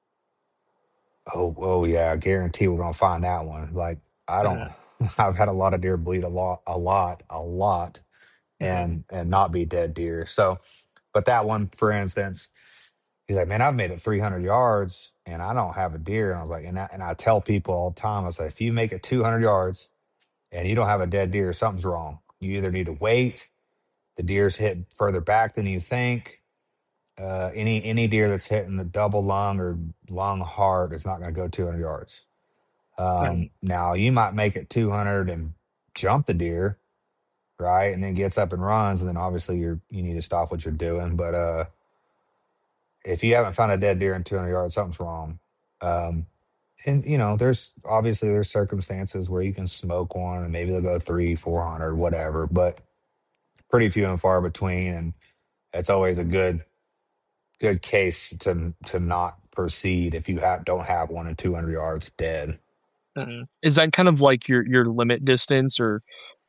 oh, oh yeah, I guarantee we're gonna find that one. Like I don't Mhm. I've had a lot of deer bleed a lot, a lot, a lot, Mhm. and and not be dead deer. So, but that one, for instance, he's like, man, I've made it three hundred yards and I don't have a deer. And I was like, and I, and I tell people all the time, I say, if you make it two hundred yards and you don't have a dead deer, something's wrong. You either need to wait, the deer's hit further back than you think. Uh, any any deer that's hitting the double lung or lung hard is not going to go two hundred yards. Um, Mhm. now you might make it two hundred and jump the deer, right? And then gets up and runs, and then obviously you're you need to stop what you're doing. But uh, if you haven't found a dead deer in two hundred yards, something's wrong. Um, and you know, there's obviously there's circumstances where you can smoke one, and maybe they'll go three, four hundred, whatever. But pretty few and far between, and it's always a good good case to to not proceed if you have don't have one in two hundred yards dead. Mhm. Is that kind of like your your limit distance, or like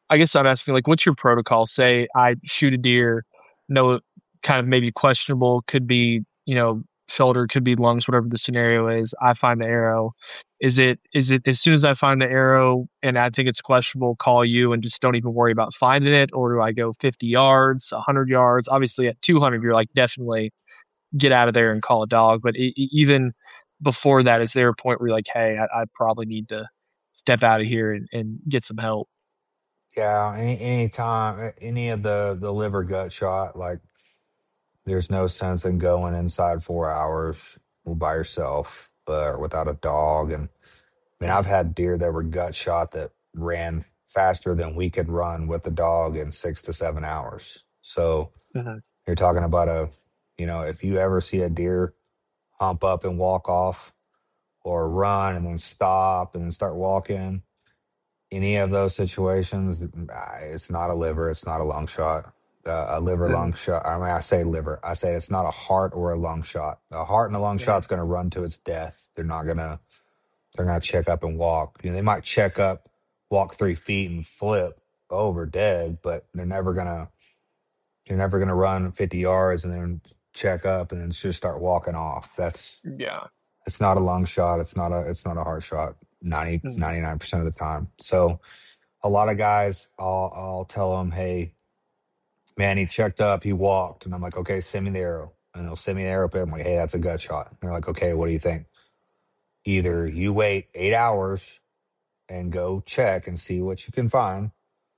I guess I'm asking, like, what's your protocol? Say I shoot a deer, know kind of maybe questionable, could be, you know, shoulder, could be lungs, whatever the scenario is. I find the arrow. Is it is it as soon as I find the arrow and I think it's questionable, call you and just don't even worry about finding it, or do I go fifty yards, one hundred yards? Obviously, at two hundred, you're like definitely get out of there and call a dog. But it, even before that, is there a point where you're like, hey, I, I probably need to step out of here and, and get some help? Yeah, any any time any of the the liver gut shot, like there's no sense in going inside four hours by yourself uh, or without a dog. And I mean, I've had deer that were gut shot that ran faster than we could run with the dog in six to seven hours. So Mhm. you're talking about a, you know, if you ever see a deer hump up and walk off, or run and then stop and then start walking, any of those situations, ah, it's not a liver, it's not a lung shot. Uh, a liver lung Mhm. shot. I mean, I say liver. I say it's not a heart or a lung shot. A heart and a lung Mhm. shot's going to run to its death. They're not gonna. They're gonna check up and walk. You know, they might check up, walk three feet and flip over dead, but they're never gonna. They're never gonna run fifty yards and then check up and then just start walking off. That's Yeah. it's not a lung shot. It's not a. It's not a heart shot. ninety, Mhm. ninety-nine percent of the time. So a lot of guys, I'll I'll tell them, hey, man, he checked up, he walked, and I'm like, okay, send me the arrow, and they'll send me the arrow. I'm like, hey, that's a gut shot. And they're like, okay, what do you think? Either you wait eight hours and go check and see what you can find,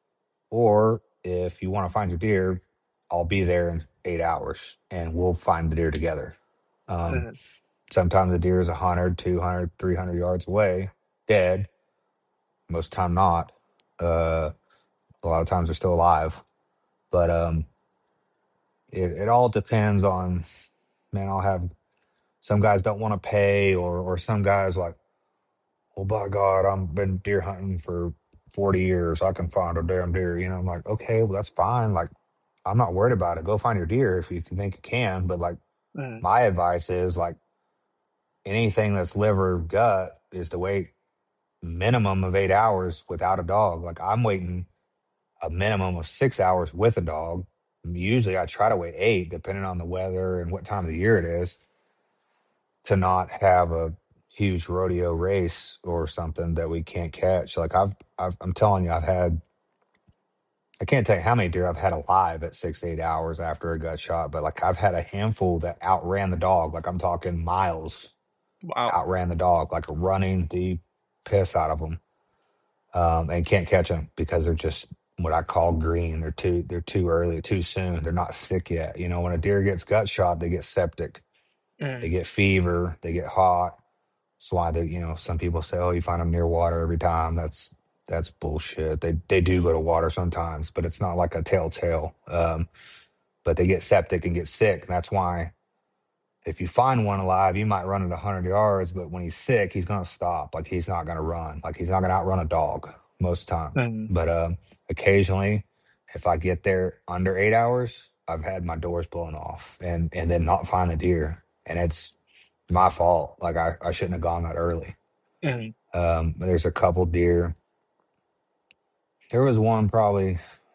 or if you want to find your deer, I'll be there in eight hours and we'll find the deer together. Um, Mhm. sometimes the deer is one hundred, two hundred, three hundred yards away, dead. Most time not. Uh, a lot of times they're still alive. But um, it, it all depends on, man, I'll have some guys don't want to pay, or or some guys like, well, by God, I've been deer hunting for forty years. I can find a damn deer. You know, I'm like, okay, well, that's fine. Like, I'm not worried about it. Go find your deer if you, if you think you can. But like, Mhm. my advice is like anything that's liver gut is to wait minimum of eight hours without a dog. Like, I'm waiting a minimum of six hours with a dog. Usually I try to wait eight, depending on the weather and what time of the year it is, to not have a huge rodeo race or something that we can't catch. Like I've, I've I'm telling you, I've had, I can't tell you how many deer I've had alive at six to eight hours after a gut shot, but like I've had a handful that outran the dog. Like I'm talking miles, Wow. outran the dog, like running the piss out of them, um, and can't catch them because they're just what I call green. They're too, they're too early, too soon. They're not sick yet. You know, when a deer gets gut shot, they get septic, they Mhm. get fever, they get hot. That's why they, you know, some people say, "Oh, you find them near water every time." That's that's bullshit. They they do go to water sometimes, but it's not like a telltale. Um, but they get septic and get sick, and that's why if you find one alive, you might run it a hundred yards, but when he's sick, he's gonna stop. Like he's not gonna run. Like he's not gonna outrun a dog most time. Mhm. But um, occasionally, if I get there under eight hours, I've had my doors blown off and and then not find the deer, and it's my fault. Like I, I shouldn't have gone that early. Mhm. Um, there's a couple deer. There was one probably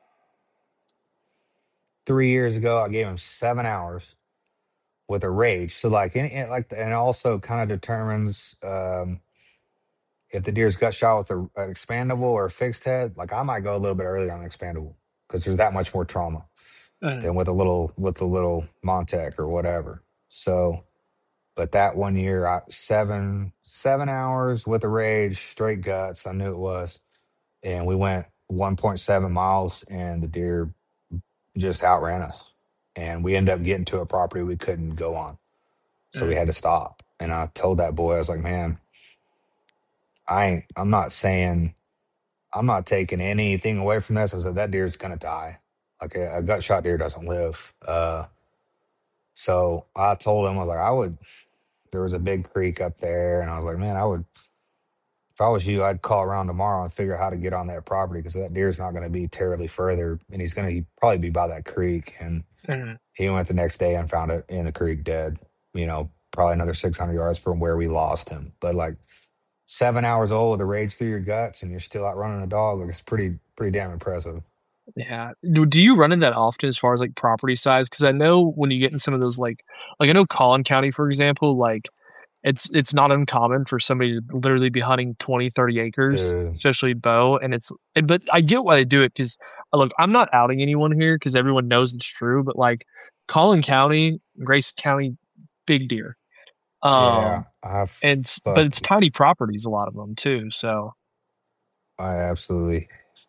three years ago. I gave him seven hours with a rage. So like, and, and like, and also kind of determines um, if the deer's gut shot with a, an expandable or a fixed head. Like I might go a little bit earlier on the expandable because there's that much more trauma Mhm. than with a little with a little Montec or whatever. So, but that one year, I, seven seven hours with a rage, straight guts. I knew it was. And we went one point seven miles and the deer just outran us. And we ended up getting to a property we couldn't go on. So we Mhm. had to stop. And I told that boy, I was like, man, I ain't, I'm not saying, I'm not taking anything away from this. I said, that deer's going to die. Like a, a gut shot deer doesn't live. Uh, so I told him, I was like, I would, there was a big creek up there. And I was like, man, I would, if I was you, I'd call around tomorrow and figure out how to get on that property because that deer's not going to be terribly further, and he's going to probably be by that creek. And Mhm. he went the next day and found it in the creek dead. You know, probably another six hundred yards from where we lost him. But like, seven hours old to rage through your guts, and you're still out running a dog. Like, it's pretty pretty damn impressive. Yeah. Do, do you run in that often as far as like property size? Because I know when you get in some of those like like I know Collin County, for example, like it's it's not uncommon for somebody to literally be hunting twenty, thirty acres, Dude. especially bow. And it's and- but I get why they do it because look, I'm not outing anyone here because everyone knows it's true, but like Collin County, Grayson County, big deer. Yeah, Um I and s- but fuck, it's tiny properties, a lot of them too. So I absolutely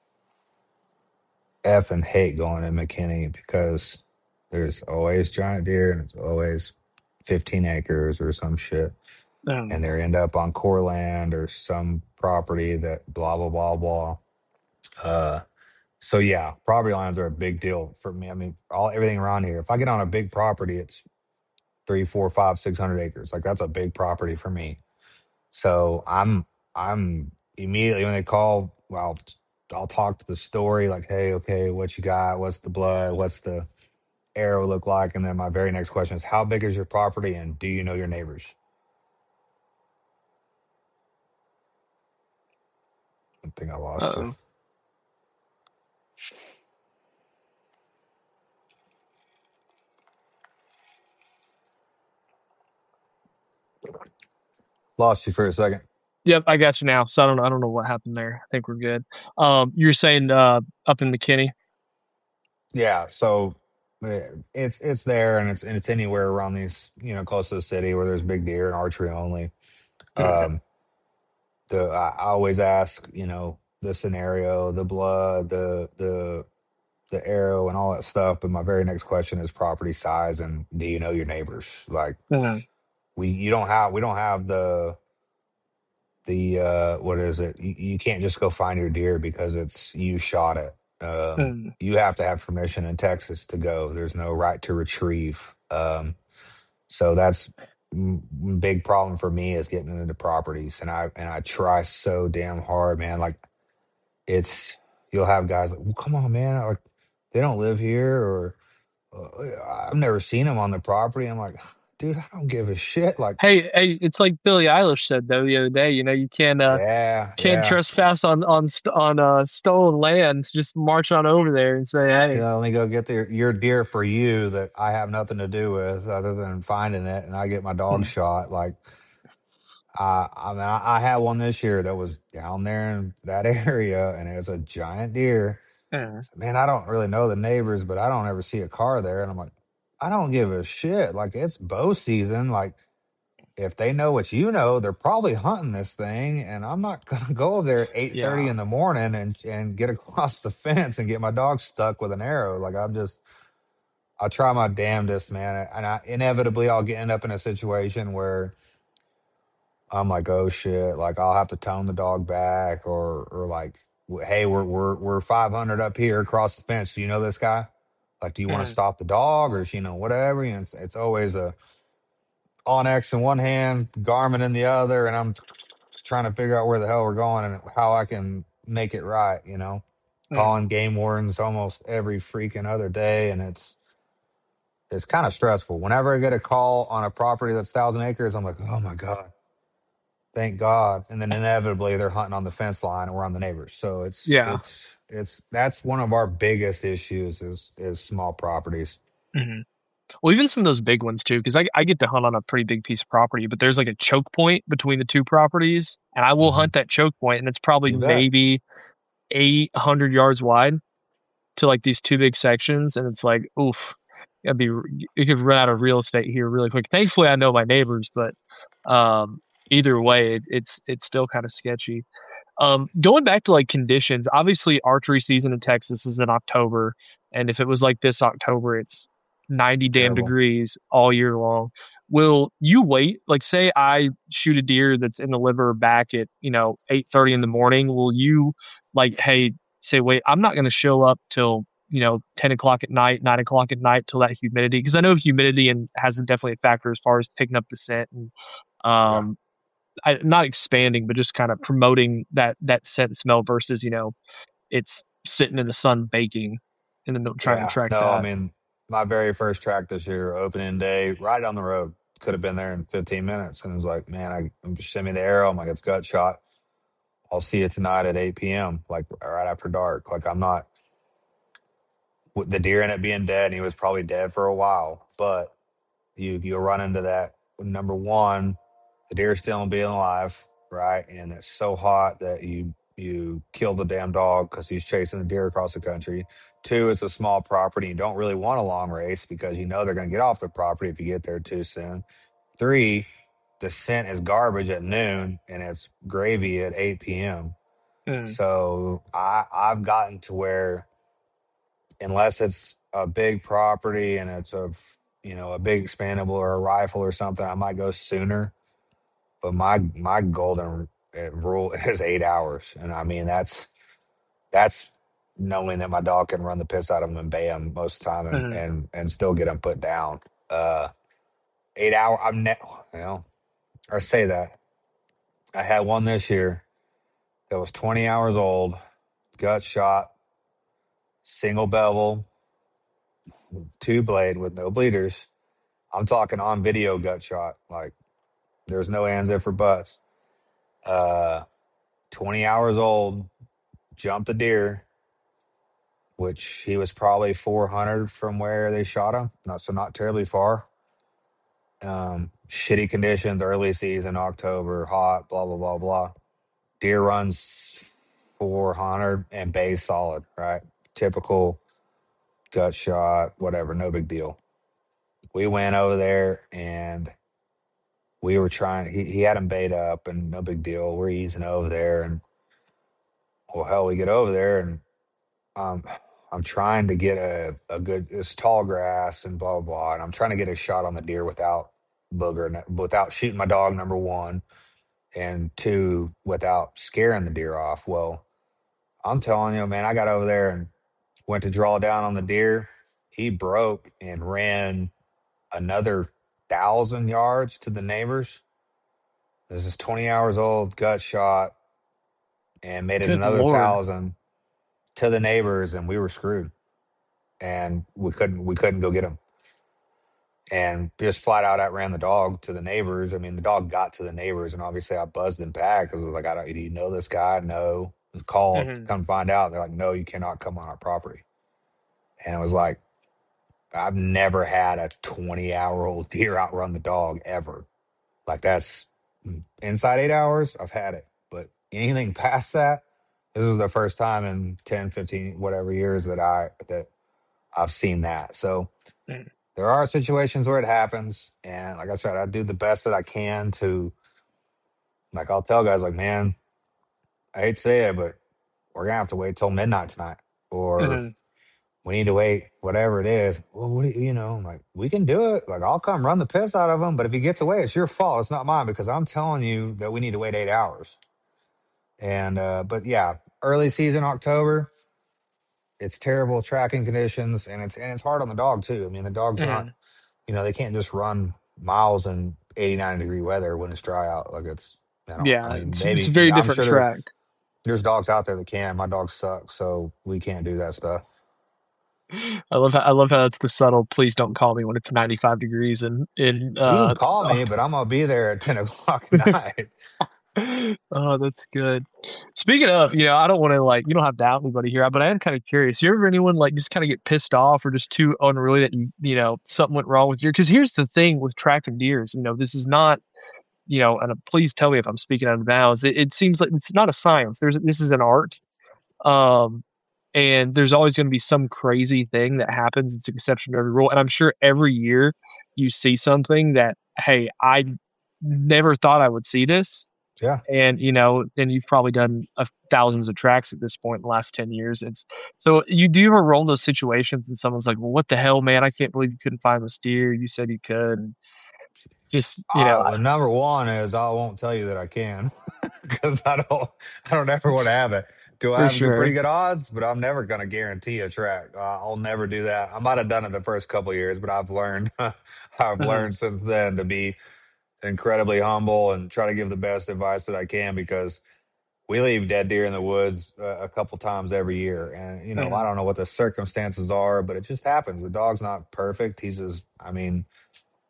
F and hate going to McKinney because there's always giant deer and it's always fifteen acres or some shit. um, And they end up on core land or some property that blah, blah, blah, blah. Uh, so yeah, property lines are a big deal for me. I mean, all everything around here. If I get on a big property, it's three, four, five, six hundred acres. Like that's a big property for me. So I'm I'm immediately when they call, well, I'll talk to the story like, hey, okay, what you got? What's the blood? What's the arrow look like? And then my very next question is, how big is your property and do you know your neighbors? I think I lost you. uh-oh. Lost you for a second. Yep, I got you now. So I don't I don't know what happened there. I think we're good. Um, you're saying uh up in McKinney. Yeah, so eh, it's it's there and it's and it's anywhere around these, you know, close to the city where there's big deer and archery only. Um, the I I always ask, you know, the scenario, the blood, the the the arrow, and all that stuff. But my very next question is property size and do you know your neighbors? Like Mhm. we you don't have we don't have the the uh what is it? You, you can't just go find your deer because it's you shot it. Um, Mhm. you have to have permission in Texas to go. There's no right to retrieve. Um, so that's m- m- big problem for me is getting into properties, and I and I try so damn hard, man. Like it's you'll have guys like, well, come on, man, like they don't live here, or uh, I've never seen them on the property. I'm like, dude, I don't give a shit. Like, Hey, hey, it's like Billie Eilish said though the other day. You know, you can't uh yeah, can't yeah. trespass on on st- on uh stolen land. Just march on over there and say, You hey. know, let me go get the, your deer for you that I have nothing to do with other than finding it, and I get my dog Mm, shot. Like, uh, I mean, I, I had one this year that was down there in that area, and it was a giant deer. mm, Man, I don't really know the neighbors, but I don't ever see a car there, and I'm like, I don't give a shit. Like, it's bow season. Like, if they know what you know, they're probably hunting this thing, and I'm not gonna go over there at eight thirty yeah. in the morning and and get across the fence and get my dog stuck with an arrow. Like, I'm just I'll try my damnedest, man, and I inevitably I'll get end up in a situation where I'm like, oh shit, like I'll have to tone the dog back, or or like, hey, we're we're we're five hundred up here across the fence. Do you know this guy? Like, do you want to Mm, stop the dog, or you know whatever? And it's it's always a Onyx in one hand, Garmin in the other, and I'm trying to figure out where the hell we're going and how I can make it right. You know, mm, calling game wardens almost every freaking other day, and it's it's kind of stressful. Whenever I get a call on a property that's thousand acres, I'm like, oh my God, thank God. And then inevitably they're hunting on the fence line or on the neighbors. So it's, yeah. it's, it's, that's one of our biggest issues is, is small properties. Hmm. Well, even some of those big ones too, because I I get to hunt on a pretty big piece of property, but there's like a choke point between the two properties, and I will Hmm. hunt that choke point, and it's probably You bet. maybe eight hundred yards wide to like these two big sections, and it's like, oof, it'd be you could run out of real estate here really quick. Thankfully, I know my neighbors, but um, either way, it, it's it's still kind of sketchy. Um, going back to like conditions, obviously archery season in Texas is in October, and if it was like this October, it's ninety damn Terrible. degrees all year long. Will you wait? Like, say I shoot a deer that's in the liver back at you know eight thirty in the morning. Will you like, hey, say wait? I'm not going to show up till you know ten o'clock at night, nine o'clock at night till that humidity, because I know humidity and has definitely a factor as far as picking up the scent and Yeah. um I, not expanding, but just kind of promoting that that scent smell versus you know it's sitting in the sun baking, and then trying to Yeah. track No, I that. mean, my very first track this year, opening day, right down the road. could have been there in fifteen minutes. And it was like, man, I I'm just send me the arrow. I'm like, it's gut shot. I'll see you tonight at eight p.m., like right after dark. Like, I'm not, with the deer in it being dead, and he was probably dead for a while. But you, you'll run into that. Number one, the deer still being alive, right? And it's so hot that you, you kill the damn dog because he's chasing the deer across the country. Two, it's a small property. You don't really want a long race because you know they're going to get off the property if you get there too soon. Three, the scent is garbage at noon and it's gravy at eight p.m. Mm. So I, I've gotten to where, unless it's a big property and it's a, you know, a big expandable or a rifle or something, I might go sooner. But my my golden rule is eight hours, and I mean that's that's knowing that my dog can run the piss out of him and bay him most of the time, and Mm. and, and still get him put down. Uh, eight hour, I'm ne- you know, I say that I had one this year that was twenty hours old, gut shot, single bevel, two blade with no bleeders. I'm talking on video gut shot, like there's no ands, if, or buts. Uh, twenty hours old, jumped a deer, which he was probably four hundred from where they shot him. Not so not terribly far. Um, shitty conditions, early season, October, hot, blah, blah, blah, blah. Deer runs four hundred and bay solid, right? Typical gut shot, whatever, no big deal. We went over there and we were trying, he, he had him bait up and no big deal. We're easing over there and, well, hell, we get over there and um, I'm trying to get a, a good, it's tall grass and blah, blah, blah. And I'm trying to get a shot on the deer without booger, without shooting my dog, number one, and two, without scaring the deer off. Well, I'm telling you, man, I got over there and went to draw down on the deer. He broke and ran another thousand yards to the neighbors. This is twenty hours old, gut shot, and made it Good another Lord. thousand to the neighbors, and we were screwed. And we couldn't we couldn't go get him. And just flat out outran the dog to the neighbors. I mean, the dog got to the neighbors, and obviously I buzzed him back because I was like, I don't, do you know this guy? No. Call, Mhm. come find out. They're like, no, you cannot come on our property. And it was like, I've never had a twenty-hour-old deer outrun the dog ever. Like, that's inside eight hours, I've had it. But anything past that, this is the first time in ten, fifteen, whatever years that I that I've seen that. So Mm. there are situations where it happens. And like I said, I do the best that I can to, like, I'll tell guys, like, man, I hate to say it, but we're going to have to wait till midnight tonight. Or Mhm. we need to wait, whatever it is. Well, what do you, you know, I'm like, we can do it. Like, I'll come run the piss out of him. But if he gets away, it's your fault. It's not mine, because I'm telling you that we need to wait eight hours. And, uh, but yeah, early season, October, it's terrible tracking conditions, and it's, and it's hard on the dog too. I mean, the dog's not, Mhm. you know, they can't just run miles in eighty-nine degree weather when it's dry out. Like, it's, I don't, I Yeah, mean, it's, it's a maybe, very I'm different sure there's, track. there's dogs out there that can. My dogs suck, so we can't do that stuff. I love how I love how that's the subtle. Please don't call me when it's ninety-five degrees in in. You Uh, can call me, but I'm gonna be there at ten o'clock at night. oh, that's good. Speaking of, you know, I don't want to like you don't have to out anybody here, but I am kind of curious. You ever anyone like just kind of get pissed off or just too unruly that you you know something went wrong with your? Because here's the thing with tracking deers, you know, this is not. You know, and uh, please tell me if I'm speaking out of bounds. It, it seems like it's not a science. There's this is an art. Um, and there's always going to be some crazy thing that happens. It's an exception to every rule. And I'm sure every year you see something that, hey, I never thought I would see this. Yeah. And, you know, and you've probably done a, thousands of tracks at this point in the last ten years. It's so you do ever roll those situations and someone's like, well, what the hell, man? I can't believe you couldn't find this deer. You said you could. And just, you know, Uh, well, number one is I won't tell you that I can, because I don't, I don't ever want to have it. Do I for have good, pretty sure. good odds? But I'm never going to guarantee a track. Uh, I'll never do that. I might have done it the first couple of years, but I've learned, I've Mhm. learned since then to be incredibly humble and try to give the best advice that I can, because we leave dead deer in the woods uh, a couple times every year. And, you know, I Mhm. don't know what the circumstances are, but it just happens. The dog's not perfect. He's just, I mean,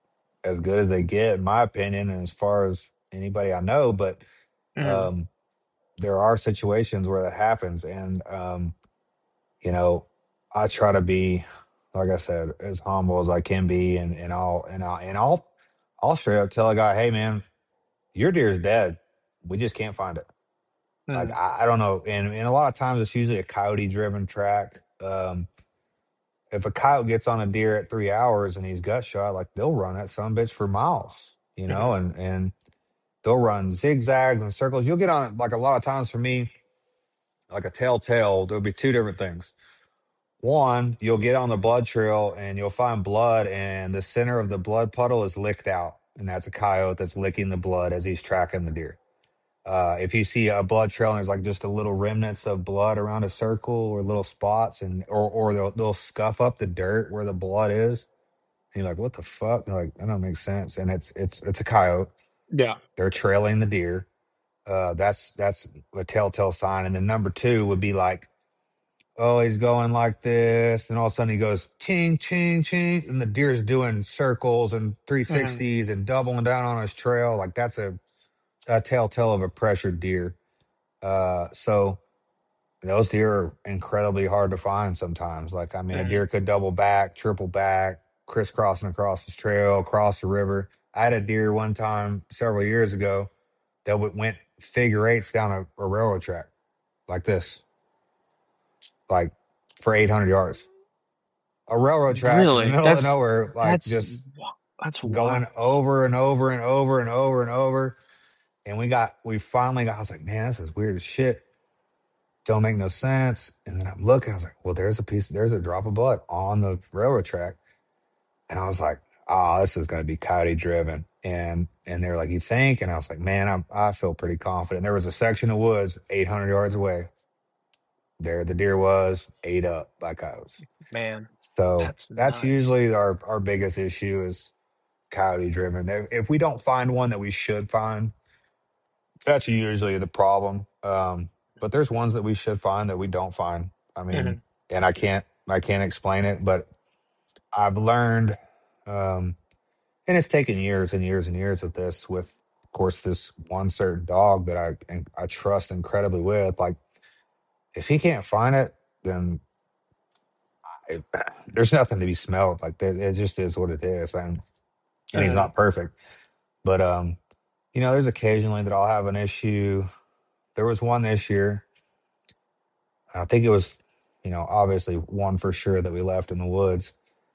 as good as they get, in my opinion, and as far as anybody I know. But Mm. um, there are situations where that happens, and um, you know, I try to be, like I said, as humble as I can be, and and I'll and I'll and I'll I'll straight up tell a guy, hey man, your deer's dead. We just can't find it. Like Mm. I, I don't know, and and a lot of times it's usually a coyote driven track. Um, if a coyote gets on a deer at three hours and he's gut shot, like they'll run that son of a bitch for miles, you know, Mm. and and they'll run zigzags and circles. You'll get on it like a lot of times for me, like a telltale. There'll be two different things. One, you'll get on the blood trail and you'll find blood, and the center of the blood puddle is licked out, and that's a coyote that's licking the blood as he's tracking the deer. Uh, if you see a blood trail and there's like just a little remnants of blood around a circle or little spots, and or or they'll they'll scuff up the dirt where the blood is, and you're like, what the fuck? They're like, that don't make sense. And it's it's it's a coyote. Yeah. They're trailing the deer. Uh, that's that's a telltale sign. And then number two would be like, oh, he's going like this, and all of a sudden he goes ching ching ching, and the deer's doing circles and Mm. three sixties and doubling down on his trail. Like that's a, a telltale of a pressured deer. Uh, so those deer are incredibly hard to find sometimes. Like, I mean, a Mm. deer could double back, triple back, crisscrossing across his trail, across the river. I had a deer one time several years ago that w- went figure eights down a, a railroad track like this, like for eight hundred yards. A railroad track in the Really? middle of That's nowhere, like that's just that's wild. going over and over and over and over and over. And we got, we finally got, I was like, man, this is weird as shit. Don't make no sense. And then I'm looking, I was like, well, there's a piece, there's a drop of blood on the railroad track. And I was like, oh, this is going to be coyote driven. And, and they were like, you think? And I was like, man, I'm, I feel pretty confident. There was a section of woods eight hundred yards away. There the deer was, ate up by coyotes. Man, So that's that's nuts. usually our, our biggest issue is coyote driven. If if we don't find one that we should find, that's usually the problem. Um, but there's ones that we should find that we don't find. I mean, Mhm. and I can't I can't explain it, but I've learned, um, and it's taken years and years and years of this with, of course, this one certain dog that I and I trust incredibly with. Like, if he can't find it, then it, there's nothing to be smelled. Like, it, it just is what it is, and and he's Mhm. not perfect. But um, you know, there's occasionally that I'll have an issue. There was one this year. I think it was, you know, obviously one for sure that we left in the woods.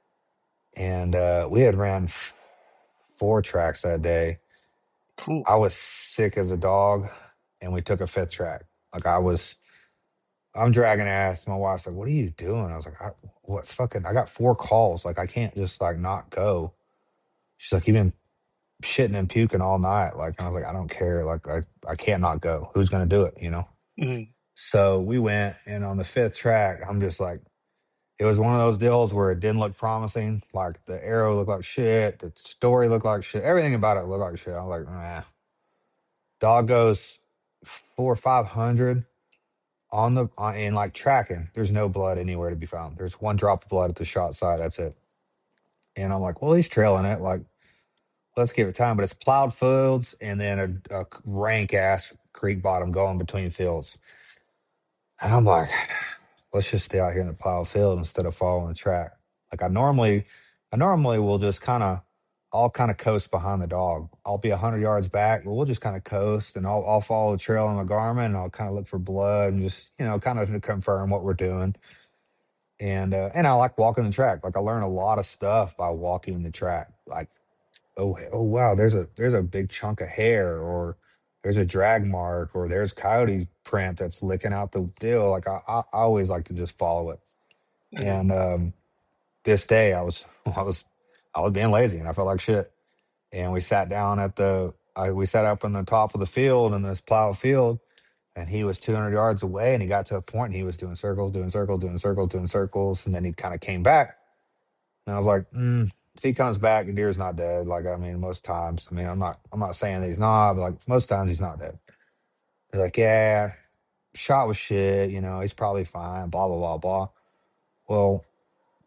And uh, we had ran f- four tracks that day. Phew. I was sick as a dog, and we took a fifth track. Like I was, I'm dragging ass. My wife's like, "What are you doing?" I was like, I, "What's fucking? I got four calls. Like I can't just like not go." She's like, "You've been shitting and puking all night." Like I was like, "I don't care. Like I, I can't not go. Who's gonna do it? You know?" Mhm. So we went, and on the fifth track, I'm just like, it was one of those deals where it didn't look promising. Like the arrow looked like shit, the story looked like shit, everything about it looked like shit. I was like, nah. Dog goes four or five hundred on the on, in like tracking. There's no blood anywhere to be found. There's one drop of blood at the shot side. That's it. And I'm like, well, he's trailing it. Like, let's give it time. But it's plowed fields and then a, a rank ass creek bottom going between fields. And I'm like, let's just stay out here in the plow field instead of following the track. Like I normally, I normally will just kind of, I'll kind of coast behind the dog. I'll be a hundred yards back, but we'll just kind of coast, and I'll I'll follow the trail in my Garmin, and I'll kind of look for blood and just, you know, kind of to confirm what we're doing. And uh, and I like walking the track. Like I learn a lot of stuff by walking the track. Like, oh oh wow, there's a there's a big chunk of hair, or there's a drag mark, or there's coyote print that's licking out the deal. Like I, I, I always like to just follow it. Mhm. And um, this day I was I was I was being lazy and I felt like shit. And we sat down at the I, we sat up on the top of the field in this plow field, and he was two hundred yards away, and he got to a point and he was doing circles, doing circles, doing circles, doing circles, and then he kind of came back. And I was like, mm, if he comes back, the deer's not dead. Like, I mean, most times, I mean, I'm not, I'm not saying that he's not, but like most times he's not dead. They're like, yeah, shot was shit. You know, he's probably fine. Blah blah blah blah. Well,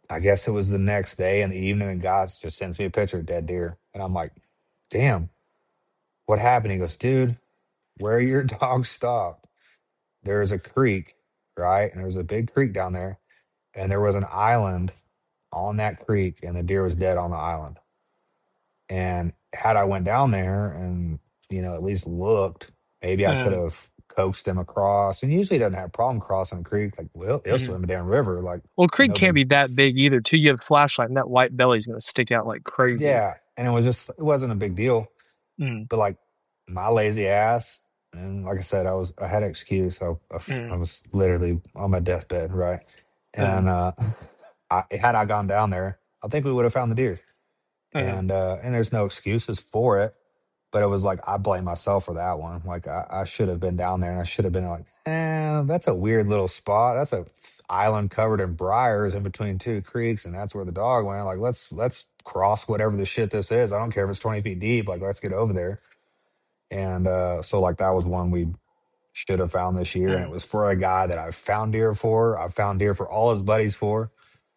I guess it was the next day in the evening, and God just sends me a picture of dead deer. And I'm like, damn, what happened? He goes, dude, where your dog stopped, there's a creek, right? And there's a big creek down there. And there was an island on that creek, and the deer was dead on the island. And had I went down there and, you know, at least looked, maybe I could Mm, have coaxed him across. And usually he doesn't have a problem crossing a creek. Like, well, he'll mhm. swim down river. Like, Well, creek no can't big, be that big either. Too, you have a flashlight, and that white belly's going to stick out like crazy. yeah. And it was just, it wasn't a big deal. Mm, But like my lazy ass, and like I said, I was, I had an excuse. I, I, f- I mm, was literally on my deathbed, right? mm, And uh, I, had I gone down there, I think we would have found the deer. mm, And uh, and there's no excuses for it. But it was like I blame myself for that one. Like I, I should have been down there, and I should have been like, eh, that's a weird little spot. That's a island covered in briars in between two creeks, and that's where the dog went. Like let's let's cross whatever the shit this is. I don't care if it's twenty feet deep. Like let's get over there. And uh, so like that was one we should have found this year, and it mm, was for a guy that I found deer for. I found deer for all his buddies for,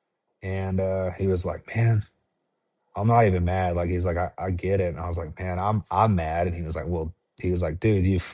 and uh, he was like, man, I'm not even mad. Like he's like, I, I get it. And I was like, man, I'm I'm mad. And he was like, well, he was like, dude, you've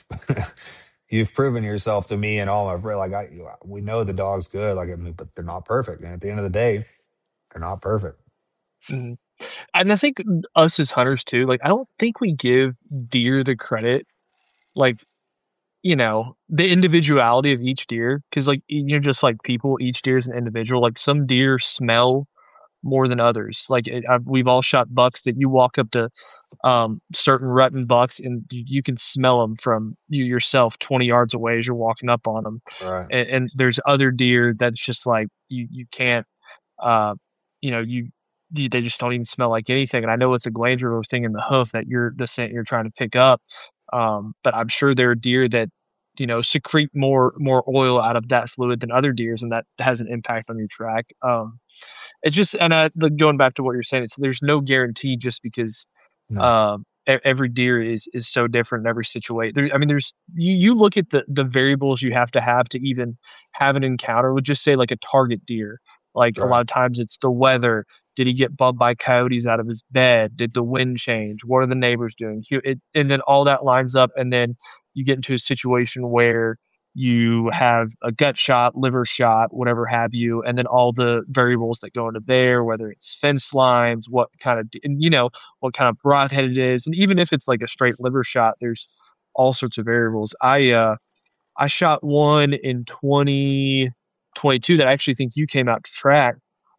you've proven yourself to me and all my friends. Like I, we know the dog's good. Like I mean, but they're not perfect. And at the end of the day, they're not perfect. mm. And I think us as hunters too, like I don't think we give deer the credit, like, you know, the individuality of each deer, because like you're just like people, each deer is an individual. Like some deer smell more than others. Like it, I've, we've all shot bucks that you walk up to um, certain rutting bucks and you, you can smell them from you yourself twenty yards away as you're walking up on them. Right. And, and there's other deer that's just like you you can't, uh, you know, you, you they just don't even smell like anything. And I know it's a glandular thing in the hoof that you're the scent you're trying to pick up, um, but I'm sure there are deer that you know secrete more more oil out of that fluid than other deers, and that has an impact on your track. Um, it's just, and I, the, going back to what you're saying, it's there's no guarantee just because No. um, e- every deer is is so different in every situation. There, I mean, there's you you look at the the variables you have to have to even have an encounter with, just say like a target deer. Like a lot Right. of times it's the weather. Did he get bumped by coyotes out of his bed? Did the wind change? What are the neighbors doing? Hu- It, and then all that lines up, and then you get into a situation where you have a gut shot, liver shot, whatever have you, and then all the variables that go into there, whether it's fence lines, what kind of, and you know, what kind of broadhead it is, and even if it's like a straight liver shot, there's all sorts of variables. I uh I shot one in twenty twenty-two that I actually think you came out to track.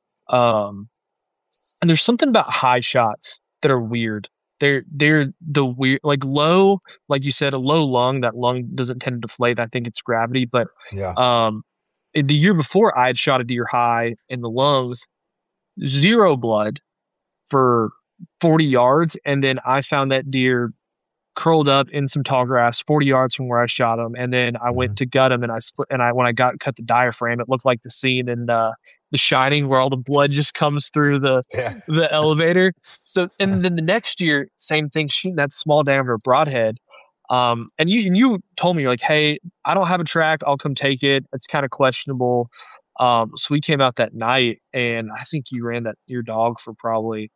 Um, and there's something about high shots that are weird. They're they're the weird, like low, like you said, a low lung. That lung doesn't tend to deflate. I think it's gravity. But Yeah. um, in the year before, I had shot a deer high in the lungs, zero blood for forty yards, and then I found that deer curled up in some tall grass forty yards from where I shot him, and then I hmm went to gut him, and I split, and I when I got cut the diaphragm, it looked like the scene in uh, The Shining where all the blood just comes through the Yeah. the elevator. So, and then the next year, same thing, shooting that small diameter broadhead. Um, and you and you told me, you're like, hey, I don't have a track, I'll come take it. It's kind of questionable. Um, so we came out that night, and I think you ran that your dog for probably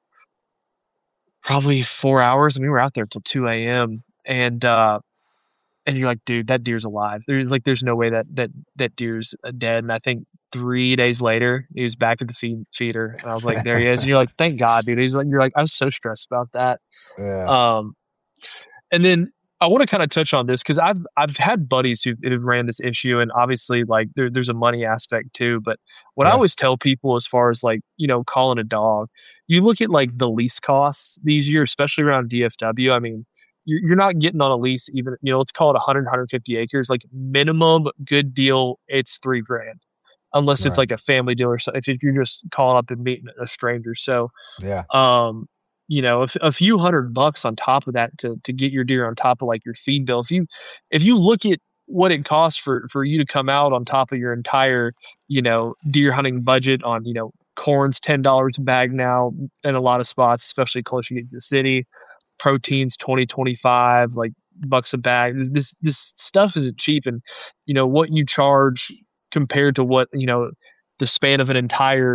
probably four hours, and we were out there till two a.m. and uh, and you're like, dude, that deer's alive. There's like, there's no way that that that deer's uh, dead. And I think three days later, he was back at the feed, feeder, and I was like, there he is. And you're like, thank God, dude. He's like, you're like, I was so stressed about that. Yeah. Um, and then I want to kind of touch on this because I've I've had buddies who have ran this issue, and obviously like there, there's a money aspect too. But what I Yeah. always tell people, as far as like you know calling a dog, you look at like the lease costs these years, especially around D F W. I mean, you're you're not getting on a lease even, you know, let's call it one hundred, one hundred fifty acres, like minimum good deal, it's three grand, unless it's Right. like a family deal or something. If, if you're just calling up and meeting a stranger, so Yeah. um, you know, a, f- a few hundred bucks on top of that to to get your deer on top of like your feed bill. If you if you look at what it costs for for you to come out on top of your entire, you know, deer hunting budget on, you know, corn's ten dollars a bag now in a lot of spots, especially closer you get to the city. Proteins twenty, twenty-five, like bucks a bag. This this this stuff isn't cheap, and you know what you charge compared to what, you know, the span of an entire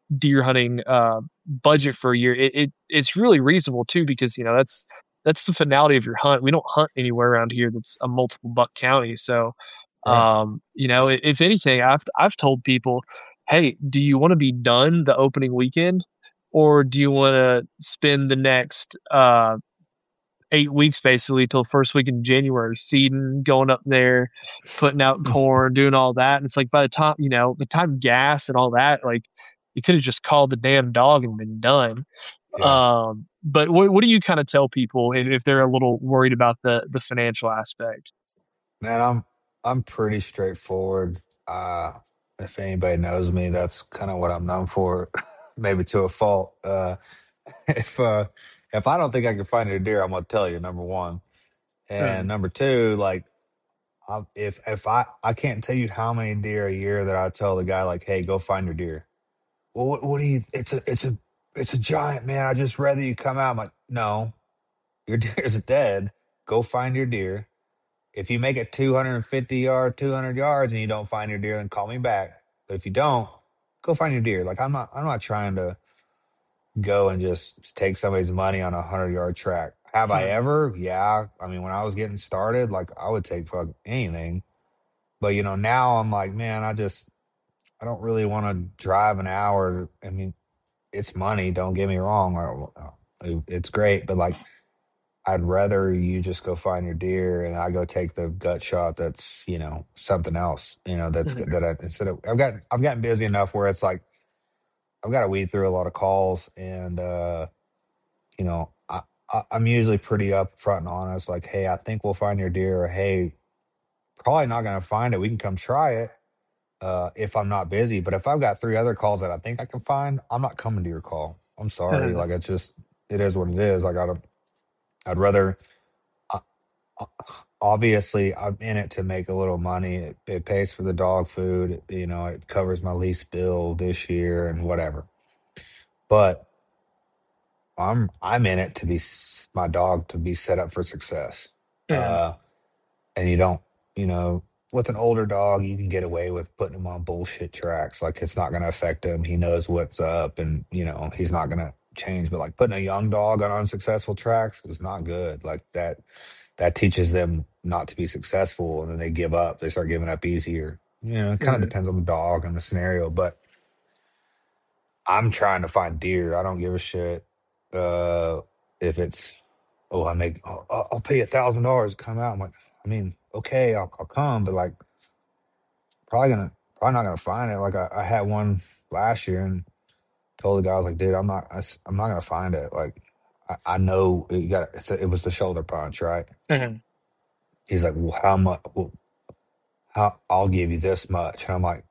deer hunting uh, budget for a year, it, it it's really reasonable too, because you know that's that's the finality of your hunt. We don't hunt anywhere around here that's a multiple buck county, so Right. um, you know, i- if anything, I've I've told people, hey, do you want to be done the opening weekend, or do you want to spend the next uh eight weeks basically till first week in January feeding, going up there, putting out corn, doing all that. And it's like by the time, you know, the time gas and all that, like you could have just called the damn dog and been done. Yeah. Um, but what what do you kind of tell people if, if they're a little worried about the the financial aspect? Man, I'm I'm pretty straightforward. Uh, if anybody knows me, that's kind of what I'm known for, maybe to a fault. Uh, if uh, if I don't think I can find a deer, I'm gonna tell you. Number one, and Mm, number two, like I, if if I I can't tell you how many deer a year that I tell the guy like, hey, go find your deer. Well, what what do you? It's a it's a it's a giant, man. I just rather you come out. I'm like, no, your deer's dead. Go find your deer. If you make it two hundred fifty yard, two hundred yards, and you don't find your deer, then call me back. But if you don't, go find your deer. Like I'm not, I'm not trying to go and just take somebody's money on a hundred yard track. Have I mm, ever? Yeah. I mean, when I was getting started, like I would take fuck anything. But you know, now I'm like, man, I just, I don't really want to drive an hour. I mean, it's money. Don't get me wrong. I- It's great, but like I'd rather you just go find your deer and I go take the gut shot that's, you know, something else, you know, that's mm, good that I instead of I've got I've gotten busy enough where it's like I've got to weed through a lot of calls and uh, you know, I, I I'm usually pretty upfront and honest, like, hey, I think we'll find your deer, or hey, probably not gonna find it. We can come try it. Uh, if I'm not busy. But if I've got three other calls that I think I can find, I'm not coming to your call. I'm sorry. mm, Like it's just it is what it is. I gotta I'd rather obviously I'm in it to make a little money. It, it pays for the dog food, you know, it covers my lease bill this year and whatever. But I'm I'm in it to be s- my dog to be set up for success. mm, Uh and you don't, you know, with an older dog, you can get away with putting him on bullshit tracks. Like it's not going to affect him. He knows what's up, and you know he's not going to change. But like putting a young dog on unsuccessful tracks is not good. Like that, that teaches them not to be successful, and then they give up. They start giving up easier. You know, it kind of mm. depends on the dog and the scenario. But I'm trying to find deer. I don't give a shit uh, if it's oh I make I'll, I'll I'll pay a thousand dollars to come out. I'm like, I mean, okay, I'll, I'll come, but like probably gonna probably not gonna find it. Like I, I had one last year and told the guy I was like, dude, I'm not I, am not gonna find it. Like I, I know you got it's a, it was the shoulder punch, right? Mhm. He's like, well, how much? Well, how I'll give you this much, and I'm like,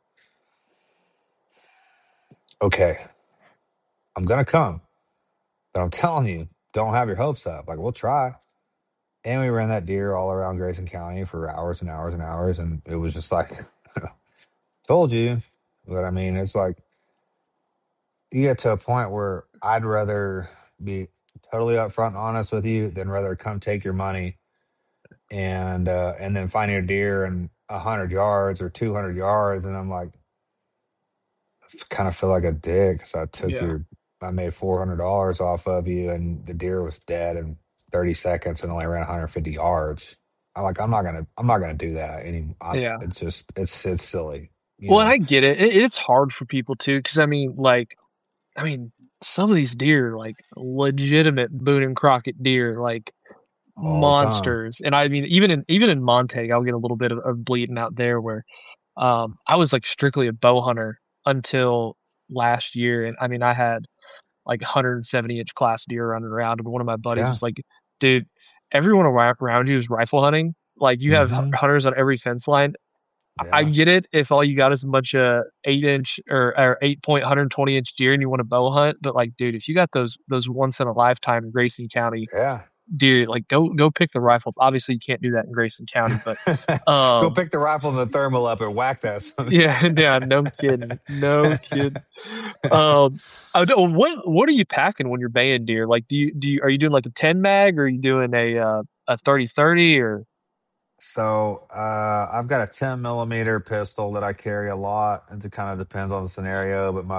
okay, I'm gonna come, but I'm telling you, don't have your hopes up. Like we'll try. And we ran that deer all around Grayson County for hours and hours and hours, and it was just like, told you. But I mean, it's like you get to a point where I'd rather be totally upfront and honest with you than rather come take your money and uh, and then find your deer in a hundred yards or two hundred yards, and I'm like, kind of feel like a dick because I took Yeah. your, I made four hundred dollars off of you, and the deer was dead in thirty seconds and only ran one hundred fifty yards. I'm like, I'm not gonna, I'm not gonna do that anymore. I, Yeah. it's just, it's, it's silly, you Well, and know. I get it. it. It's hard for people too, because I mean, like, I mean, some of these deer, like legitimate Boone and Crockett deer, like All the time. monsters. And I mean, even in even in Montague, I'll get a little bit of, of bleeding out there where um I was like strictly a bow hunter until last year. And I mean, I had like one hundred seventy inch class deer running around, and one of my buddies Yeah. was like, dude, everyone around you is rifle hunting. Like you have Hmm. hunters on every fence line. I Yeah. get it if all you got is a bunch of eight inch or, or eight point one hundred twenty inch deer and you want to bow hunt, but like, dude, if you got those those once in a lifetime Grayson County Yeah. deer, like go go pick the rifle. Obviously, you can't do that in Grayson County, but Go um, pick the rifle and the thermal up and whack that. son. yeah, yeah, no kidding, no kidding. Um, I don't, what what are you packing when you're baying deer? Like, do you do you, are you doing like a ten mag, or are you doing a uh, a thirty thirty, or So uh, I've got a ten millimeter pistol that I carry a lot. It kind of depends on the scenario, but my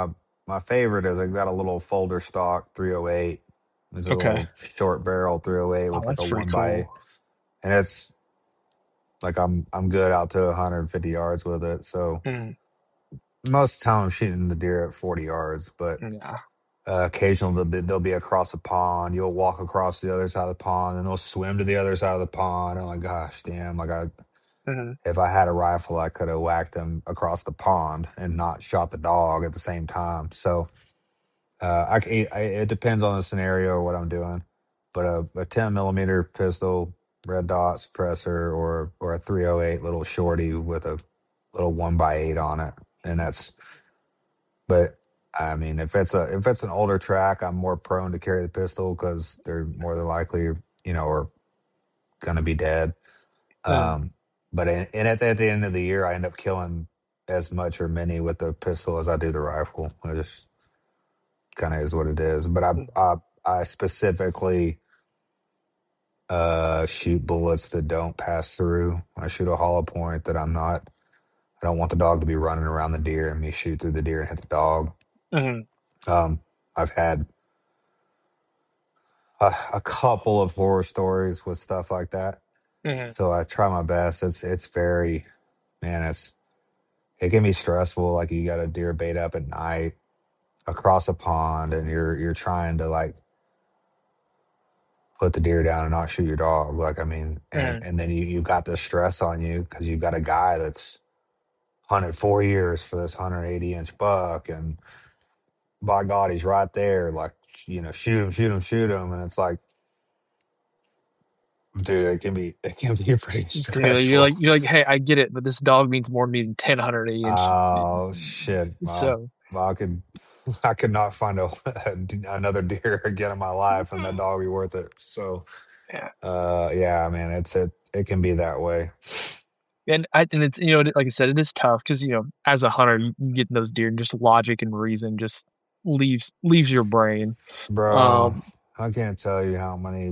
my favorite is I got a little folder stock three oh eight. It's a Okay. little short barrel three oh eight Oh, with like that's a pretty one by eight. cool. And it's like I'm I'm good out to one hundred fifty yards with it. So Mm, most of the time I'm shooting the deer at forty yards, but yeah. uh, occasionally they'll be, they'll be across a pond. You'll walk across the other side of the pond, and they'll swim to the other side of the pond. I'm like, gosh, damn! Like I, Mm-hmm. if I had a rifle, I could have whacked them across the pond and not shot the dog at the same time. So uh, I, c- I- it depends on the scenario or what I'm doing. But a, a ten millimeter pistol, red dot suppressor, or or a three oh eight little shorty with a little one by eight on it, and that's. But I mean, if it's a if it's an older track, I'm more prone to carry the pistol because they're more than likely, you know, are gonna be dead. Mm, Um, but in, and at, the- at the end of the year, I end up killing as much or many with the pistol as I do the rifle. It just kind of is what it is. But I mm, I, I specifically uh, shoot bullets that don't pass through. I shoot a hollow point that I'm not. I don't want the dog to be running around the deer and me shoot through the deer and hit the dog. mm, Um, I've had a, a couple of horror stories with stuff like that. mm, So I try my best. It's it's very, man, it's it can be stressful. Like you got a deer bait up at night across a pond, and you're you're trying to like put the deer down and not shoot your dog. Like I mean, and mm. and then you you got the stress on you because you've got a guy that's hunted four years for this one hundred eighty inch buck, and by God, he's right there. Like you know, shoot him, shoot him, shoot him, and it's like, dude, it can be it can be pretty Dude, you're stressful. like you're like, hey, I get it, but this dog means more to me than ten one hundred eighty inch. Oh shit! Well, So well, I could, I could not find a, another deer again in my life, and that dog would be worth it. So, yeah, uh, yeah, man, it's it. It can be that way, and I and it's you know like I said, it is tough because you know as a hunter, you, you get those deer and just logic and reason just leaves leaves your brain. bro. Um, I can't tell you how many.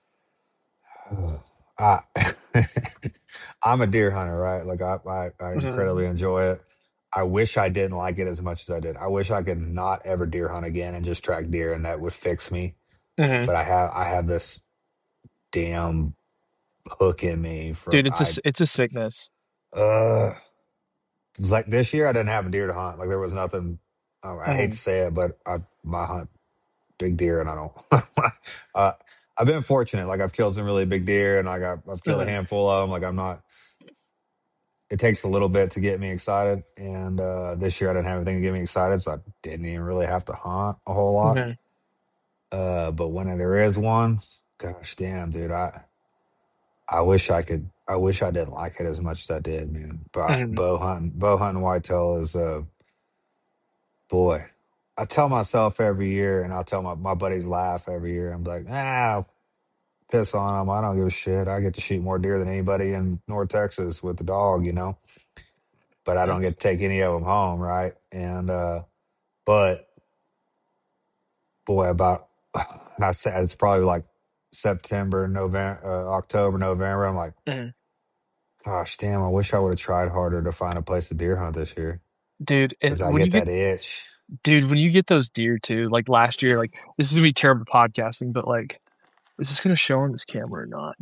I, I'm a deer hunter, right? Like I, I, I mhm, incredibly enjoy it. I wish I didn't like it as much as I did. I wish I could not ever deer hunt again and just track deer, and that would fix me. mhm. But I have, I have this damn hook in me for Dude, it's a I s- it's a sickness. uh like this year I didn't have a deer to hunt. Like there was nothing. uh, I hate to Mhm, say it, but I my hunt big deer and I don't. uh, I've been fortunate. Like I've killed some really big deer and I got I've killed a mhm. handful of them. Like I'm not. It takes a little bit to get me excited, and uh this year I didn't have anything to get me excited, so I didn't even really have to hunt a whole lot. Mhm, Uh, but when there is one, gosh damn, dude, I I wish I could. I wish I didn't like it as much as I did, man. But mhm. bow hunting, bow hunting whitetail is uh boy. I tell myself every year, and I'll tell my my buddies laugh every year. I'm like, ah, piss on them. I don't give a shit. I get to shoot more deer than anybody in North Texas with the dog, you know. But I don't That's get to take any of them home, right? And uh, but boy, about I said it's probably like September, November, uh, October, November. I'm like, mhm. gosh, damn! I wish I would have tried harder to find a place to deer hunt this year Dude, and because I when you get get that itch. dude, when you get those deer too, like last year, like this is gonna be terrible podcasting, but like, is this gonna show on this camera or not?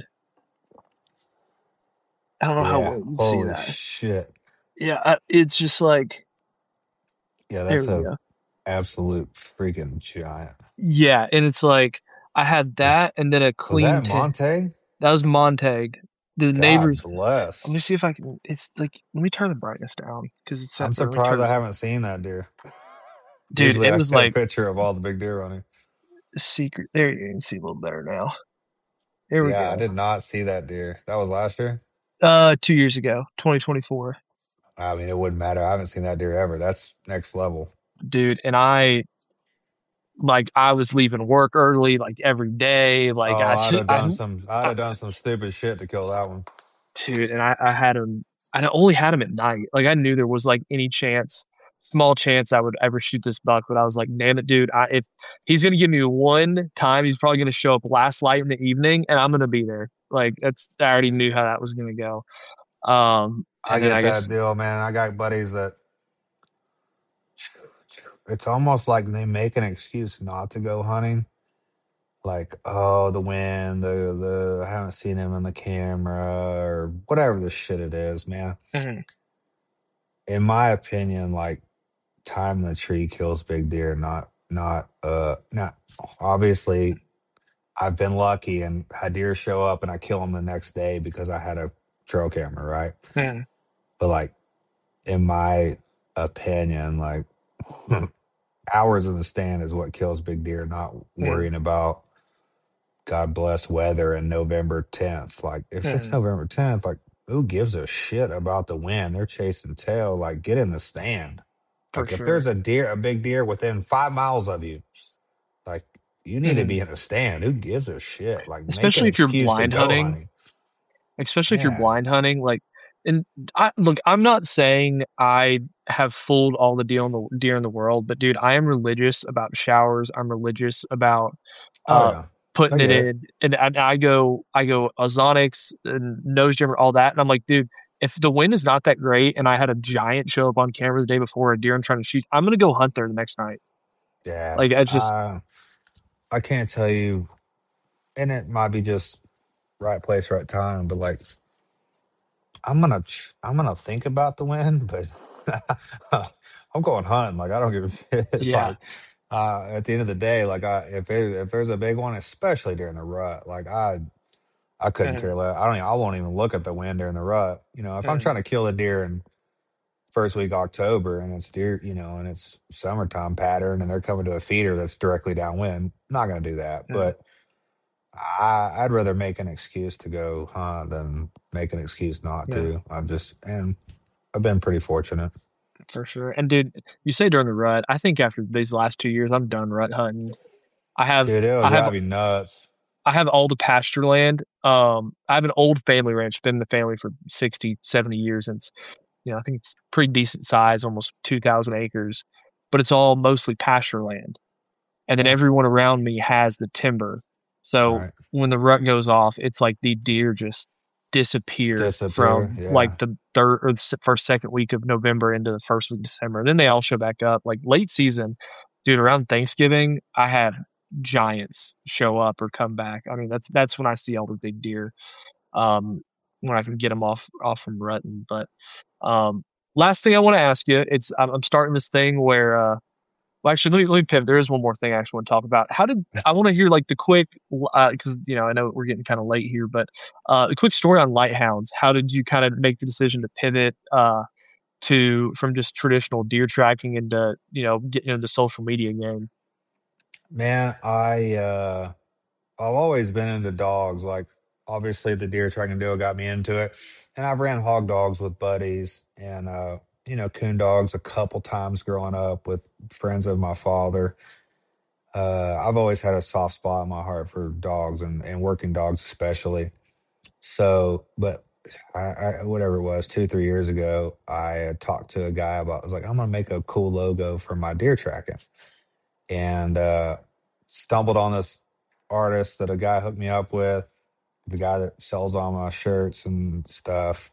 I don't know how Yeah, well you can see holy that. shit! Yeah, I, it's just like Yeah, there that's we a go. absolute freaking giant. Yeah, and it's like I had Was that and then a was clean that ten. Monte? That was Montag. The neighbors. God Let me bless. see if I can. It's like let me turn the brightness down because it's set. I'm Or let me turn surprised I this. haven't seen that deer. Dude, Usually, it I was get a like picture of all the big deer on here. a secret. There you can see a little better now. There we Yeah, I go. did not see that deer. That was last year. Uh, two years ago, twenty twenty-four. I mean, it wouldn't matter. I haven't seen that deer ever. That's next level. Dude, and I like I was leaving work early like every day. Like Oh, I, I'd have I, done some. I'd I have done some stupid shit to kill that one. dude, and I, I had him. I only had him at night. Like I knew there was like any chance, small chance I would ever shoot this buck, but I was like, damn it, dude. I, if he's gonna give me one time, he's probably gonna show up last light in the evening, and I'm gonna be there. Like that's I already knew how that was gonna go. Um, I and then get I guess that deal, man. I got buddies that it's almost like they make an excuse not to go hunting. Like, oh, the wind, the the I haven't seen him in the camera or whatever the shit it is, man. Mhm. In my opinion, like time in the tree kills big deer, not not uh not obviously I've been lucky and had deer show up and I kill them the next day because I had a trail camera, right? Mhm. But like in my opinion, like hours in the stand is what kills big deer, not Mhm. worrying about God bless weather and November tenth. Like if it's Mhm. November tenth, like who gives a shit about the wind? They're chasing tail. Like get in the stand. For Like if sure. there's a deer, a big deer within five miles of you, like you need to Mhm. be in a stand. Who gives a shit? Like make an Especially if you're excuse to blind go hunting. hunting. Especially if you're Yeah. blind hunting, like, and I look, I'm not saying I have fooled all the deer in the deer in the world, but dude, I am religious about showers. I'm religious about Oh uh yeah. I putting it get it. in, and, and I go, I go ozonics and nose jimmer, all that, and I'm like, dude, if the wind is not that great, and I had a giant show up on camera the day before a deer I'm trying to shoot, I'm gonna go hunt there the next night. Yeah. Like, it's just, Uh, I can't tell you, and it might be just right place, right time, but like I'm gonna ch- I'm gonna think about the win, but I'm going hunting. Like I don't give a shit. It's yeah, like uh, at the end of the day, like I if it, if there's a big one, especially during the rut, like I I couldn't Mhm. care less. I don't. Even, I won't even look at the wind during the rut. You know, if I'm Mhm. trying to kill a deer in first week October and it's deer, you know, and it's summertime pattern and they're coming to a feeder that's directly downwind, not gonna do that. Mhm. But I, I'd rather make an excuse to go hunt than make an excuse not Yeah. to. I'm just, and I've been pretty fortunate. For sure. And dude, you say during the rut, I think after these last two years, I'm done rut hunting. I have, Dude, it'll I have, drive you nuts. I have all the pasture land. Um, I have an old family ranch, been in the family for sixty, seventy years. And it's, you know, I think it's pretty decent size, almost two thousand acres, but it's all mostly pasture land. And then Yeah. everyone around me has the timber. So Right. when the rut goes off, it's like the deer just disappear Disappear. from Yeah. like the third or the s- first, second week of November into the first week of December. Then they all show back up. Like late season, dude, around Thanksgiving, I had giants show up or come back. I mean, that's that's when I see all the big deer. Um, when I can get them off off from rutting. But um, last thing I want to ask you, it's I'm, I'm starting this thing where uh, well, actually, let me let me pivot. There is one more thing I actually want to talk about. How did I want to hear like the quick, because you know I know we're getting kind of late here, but uh, a quick story on Lighthounds. How did you kind of make the decision to pivot uh, to from just traditional deer tracking into you know getting into the social media game? Man, I, uh, I've always been into dogs. Like, obviously, the deer tracking deal got me into it. And I've ran hog dogs with buddies and, uh, you know, coon dogs a couple times growing up with friends of my father. Uh, I've always had a soft spot in my heart for dogs and, and working dogs, especially. So, but I, I, whatever it was, two, three years ago, I had talked to a guy about, I was like, I'm going to make a cool logo for my deer tracking. And uh, stumbled on this artist that a guy hooked me up with, the guy that sells all my shirts and stuff.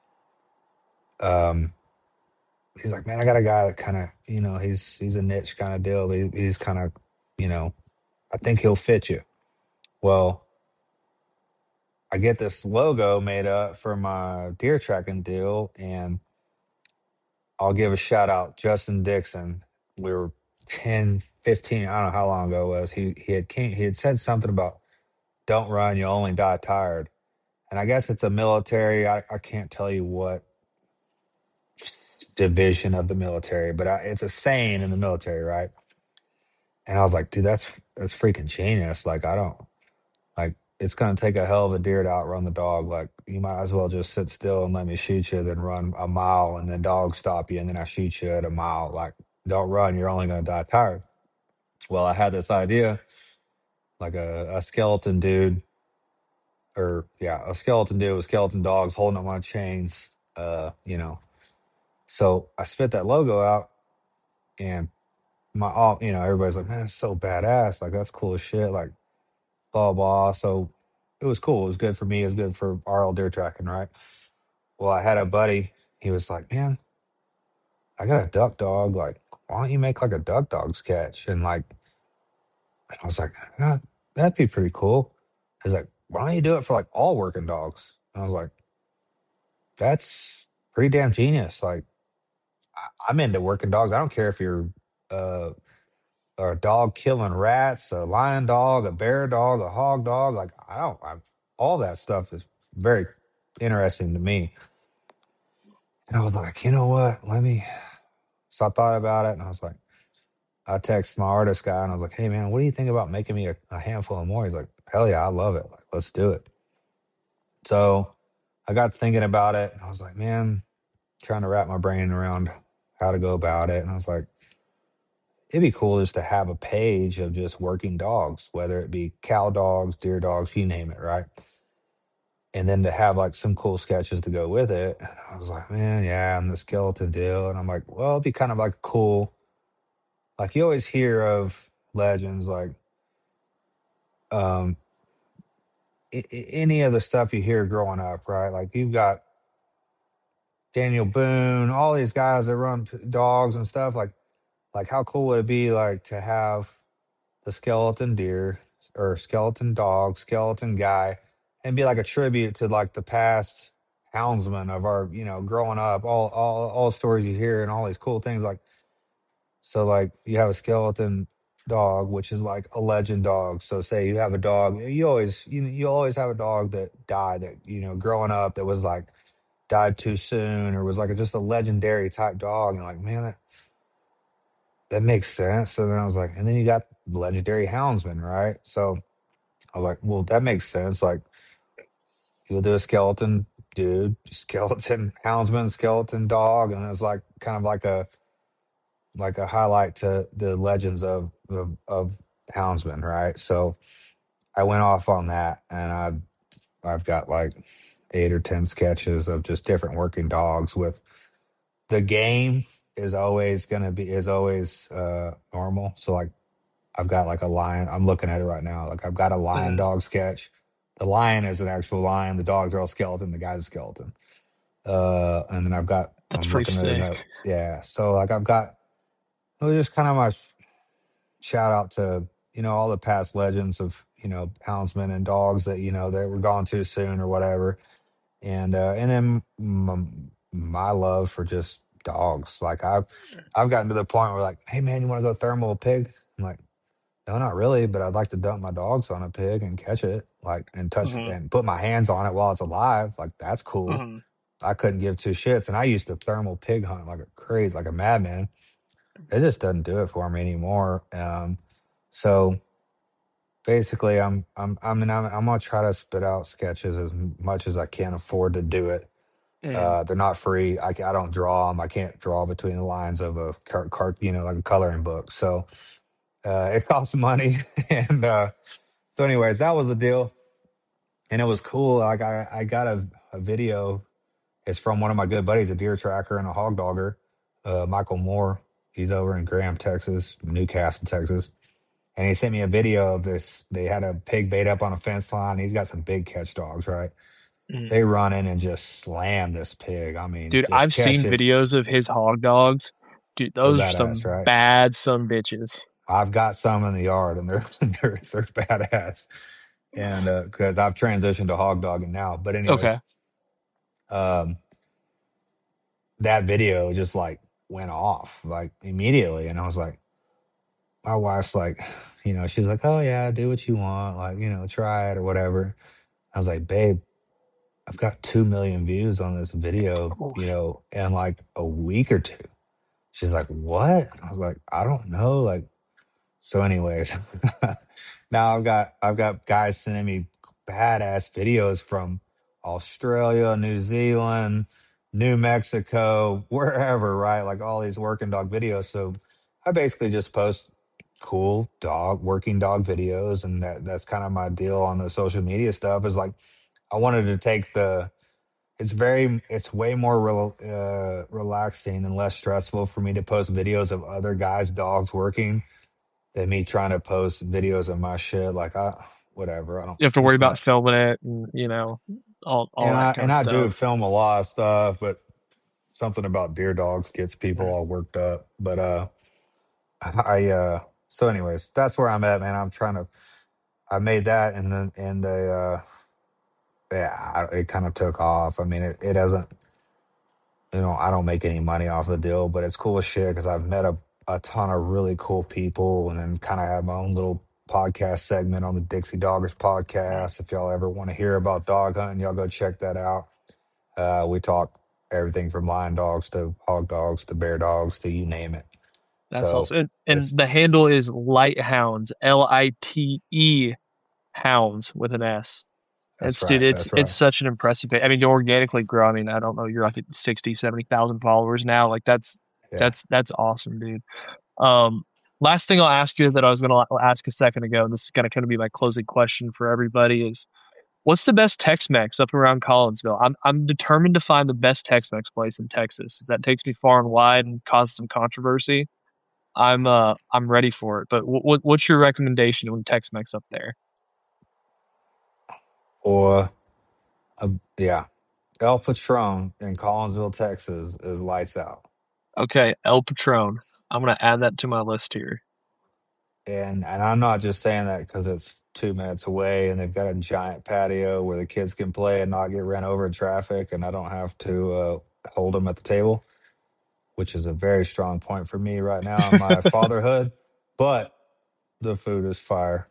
Um, he's like, man, I got a guy that kind of, you know, he's he's a niche kind of deal. He, he's kind of, you know, I think he'll fit you. Well, I get this logo made up for my deer tracking deal, and I'll give a shout out, Justin Dixon. We were ten, fifteen, I don't know how long ago it was. He he had came, he had said something about don't run, you only die tired. And I guess it's a military. I, I can't tell you what division of the military, but I, it's a saying in the military, right? And I was like, dude, that's that's freaking genius. Like, I don't like. It's gonna take a hell of a deer to outrun the dog. Like, you might as well just sit still and let me shoot you, then run a mile, and then dog stop you, and then I shoot you at a mile. Like, don't run, you're only gonna die tired. Well, I had this idea, like a, a skeleton dude, or yeah, a skeleton dude with skeleton dogs holding up my chains. Uh, you know, so I spit that logo out, and my all you know, everybody's like, man, it's so badass. Like that's cool as shit. Like blah blah. So it was cool. It was good for me. It was good for R L deer tracking, right? Well, I had a buddy. He was like, man, I got a duck dog. Like why don't you make like a duck dog sketch? And like, I was like, "Ah, that'd be pretty cool." He's like, why don't you do it for like all working dogs? And I was like, that's pretty damn genius. Like, I, I'm into working dogs. I don't care if you're uh, a dog killing rats, a lion dog, a bear dog, a hog dog. Like, I don't, I, all that stuff is very interesting to me. And I was like, you know what? Let me. So I thought about it, and I was like, I texted my artist guy, and I was like, hey man, what do you think about making me a, a handful of more? He's like, hell yeah, I love it. Like, let's do it. So I got thinking about it, and I was like, man, trying to wrap my brain around how to go about it. And I was like, it'd be cool just to have a page of just working dogs, whether it be cow dogs, deer dogs, you name it, right? And then to have like some cool sketches to go with it. And I was like, man, yeah, and the skeleton deal. And I'm like, well, it'd be kind of like cool. Like you always hear of legends, like um, I- I- any of the stuff you hear growing up, right? Like you've got Daniel Boone, all these guys that run p- dogs and stuff. Like, like how cool would it be like to have the skeleton deer or skeleton dog, skeleton guy, and be like a tribute to like the past houndsmen of our, you know, growing up, all all all the stories you hear and all these cool things. Like so like you have a skeleton dog, which is like a legend dog. So say you have a dog, you always you you always have a dog that died that, you know, growing up that was like died too soon or was like a, just a legendary type dog. And like, man, that that makes sense. So then I was like, and then you got legendary houndsman, right? So I was like, well, that makes sense. Like, you'll do a skeleton dude, skeleton houndsman, skeleton dog, and it's like kind of like a like a highlight to the legends of of, of houndsman, right? So I went off on that, and I I've got like eight or ten sketches of just different working dogs. With the game is always going to be is always uh normal. So like I've got like a lion. I'm looking at it right now. Like I've got a lion Mhm. dog sketch. The lion is an actual lion. The dogs are all skeleton. The guy's a skeleton. Uh, and then I've got. That's I'm pretty looking at sick. another. Yeah. So like I've got. It was just kind of my shout out to you know all the past legends of you know houndsmen and dogs that you know that were gone too soon or whatever. And uh, and then my, my love for just dogs. Like I've I've gotten to the point where like, hey man, you want to go thermal a pig? I'm like, no, not really, but I'd like to dump my dogs on a pig and catch it, like, and touch Mhm. and put my hands on it while it's alive. Like, that's cool. Mhm. I couldn't give two shits. And I used to thermal pig hunt like a crazy, like a madman. It just doesn't do it for me anymore. Um, so basically, I'm, I'm, I mean, I'm, I'm gonna try to spit out sketches as much as I can afford to do it. Mhm. Uh, they're not free. I, ca- I don't draw them. I can't draw between the lines of a cart, cart you know, like a coloring book. So uh, it costs money, and uh, so, anyways, that was the deal, and it was cool. Like I, I got a, a video. It's from one of my good buddies, a deer tracker and a hog dogger, uh, Michael Moore. He's over in Graham, Texas, Newcastle, Texas, and he sent me a video of this. They had a pig bait up on a fence line. He's got some big catch dogs, right? Mhm. They run in and just slam this pig. I mean, Dude, just I've catch seen it. videos of his hog dogs. Dude, They're those are badass, some right? bad son bitches. I've got some in the yard, and they're they're, they're badass. And because uh, I've transitioned to hog dogging now, but anyways, Okay. um, that video just like went off like immediately, and I was like, my wife's like, you know, she's like, oh yeah, do what you want, like you know, try it or whatever. I was like, babe, I've got two million views on this video, Oh, you know, in like a week or two. She's like, what? I was like, I don't know, like. So, anyways, now I've got I've got guys sending me badass videos from Australia, New Zealand, New Mexico, wherever, right? Like all these working dog videos. So I basically just post cool dog working dog videos, and that that's kind of my deal on the social media stuff. Is like I wanted to take the it's very it's way more rel uh, relaxing and less stressful for me to post videos of other guys' dogs working than me trying to post videos of my shit. Like I, whatever. I don't. you have to worry It's about not. filming it and, you know, all all And that I kind and of I do stuff. film a lot of stuff, but something about deer dogs gets people Mhm. all worked up. But uh, I uh so anyways, that's where I'm at, man. I'm trying to I made that and then and the uh yeah, I, it kind of took off. I mean, it, it doesn't, you know, I don't make any money off the deal, but it's cool as shit because I've met a, a ton of really cool people and then kind of have my own little podcast segment on the Dixie Doggers podcast. If y'all ever want to hear about dog hunting, y'all go check that out. Uh, we talk everything from lion dogs to hog dogs to bear dogs to you name it. That's So awesome. And, and it's the handle is Light Hounds, L I T E Hounds with an S. that's It's dude, right. it's That's it's right. such an impressive page. I mean, to organically grow. I mean, I don't know, you're like at sixty, seventy thousand followers now. Like that's Yeah. that's that's awesome, dude. Um, last thing I'll ask you that I was going to ask a second ago, and this is going to kind of be my closing question for everybody is, what's the best Tex-Mex up around Collinsville? I'm I'm determined to find the best Tex-Mex place in Texas. If that takes me far and wide and causes some controversy, I'm uh I'm ready for it. But what what's your recommendation on Tex-Mex up there? Or uh, yeah, El Patron in Collinsville, Texas is lights out. Okay, El Patron. I'm gonna add that to my list here. And and I'm not just saying that because it's two minutes away and they've got a giant patio where the kids can play and not get ran over in traffic, and I don't have to uh, hold them at the table, which is a very strong point for me right now in my fatherhood. But the food is fire.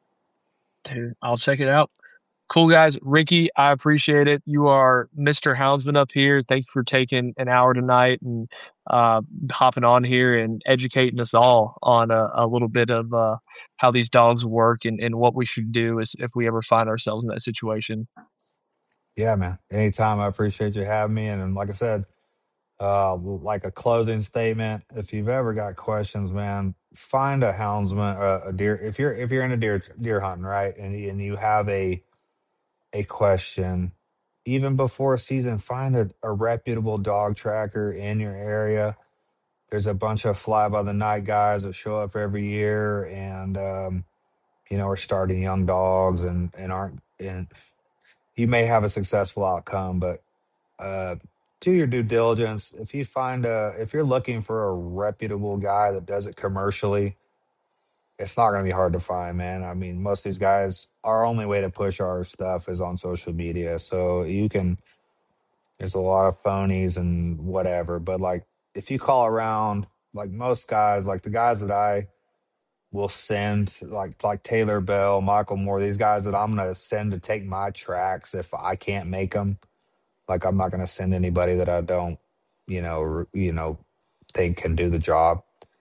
Dude, I'll check it out. Cool, guys. Ricky, I appreciate it. You are Mister Houndsman up here. Thank you for taking an hour tonight and uh, hopping on here and educating us all on a, a little bit of uh, how these dogs work and, and what we should do is if we ever find ourselves in that situation. Yeah, man. Anytime. I appreciate you having me. And, and like I said, uh, like a closing statement, if you've ever got questions, man, find a houndsman, uh, a deer. If you're if you're in a deer deer hunting, right, and and you have a a question, even before season, find a, a reputable dog tracker in your area. There's a bunch of fly by the night guys that show up every year, and um, you know, are starting young dogs and and aren't and you may have a successful outcome, but uh, do your due diligence. If you find a, if you're looking for a reputable guy that does it commercially, it's not going to be hard to find, man. I mean, most of these guys, our only way to push our stuff is on social media. So you can, there's a lot of phonies and whatever, but like if you call around, like most guys, like the guys that I will send, like like Taylor Bell, Michael Moore, these guys that I'm going to send to take my tracks if I can't make them. Like I'm not going to send anybody that I don't, you know, r- you know, think can do the job.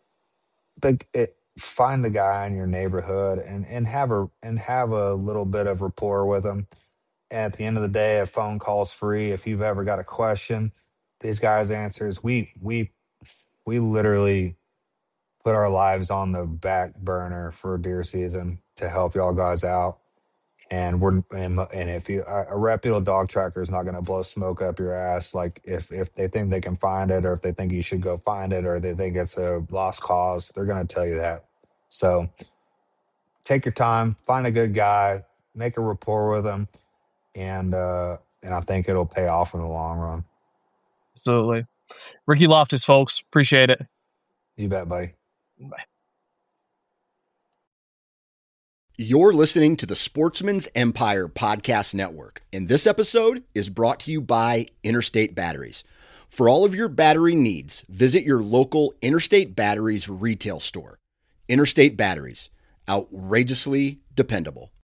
But it, find the guy in your neighborhood and and have a and have a little bit of rapport with them. And at the end of the day, a phone call's free. If you've ever got a question, these guys' answers. We we we literally put our lives on the back burner for deer season to help y'all guys out. And we're and, and if you a a reputable dog tracker is not going to blow smoke up your ass, like if if they think they can find it or if they think you should go find it or they think it's a lost cause, they're going to tell you that. So take your time, find a good guy, make a rapport with them, and uh and I think it'll pay off in the long run. Absolutely. Ricky Loftus, folks. Appreciate it. You bet, buddy. Bye. You're listening to the Sportsman's Empire Podcast Network, and this episode is brought to you by Interstate Batteries. For all of your battery needs, visit your local Interstate Batteries retail store. Interstate Batteries, outrageously dependable.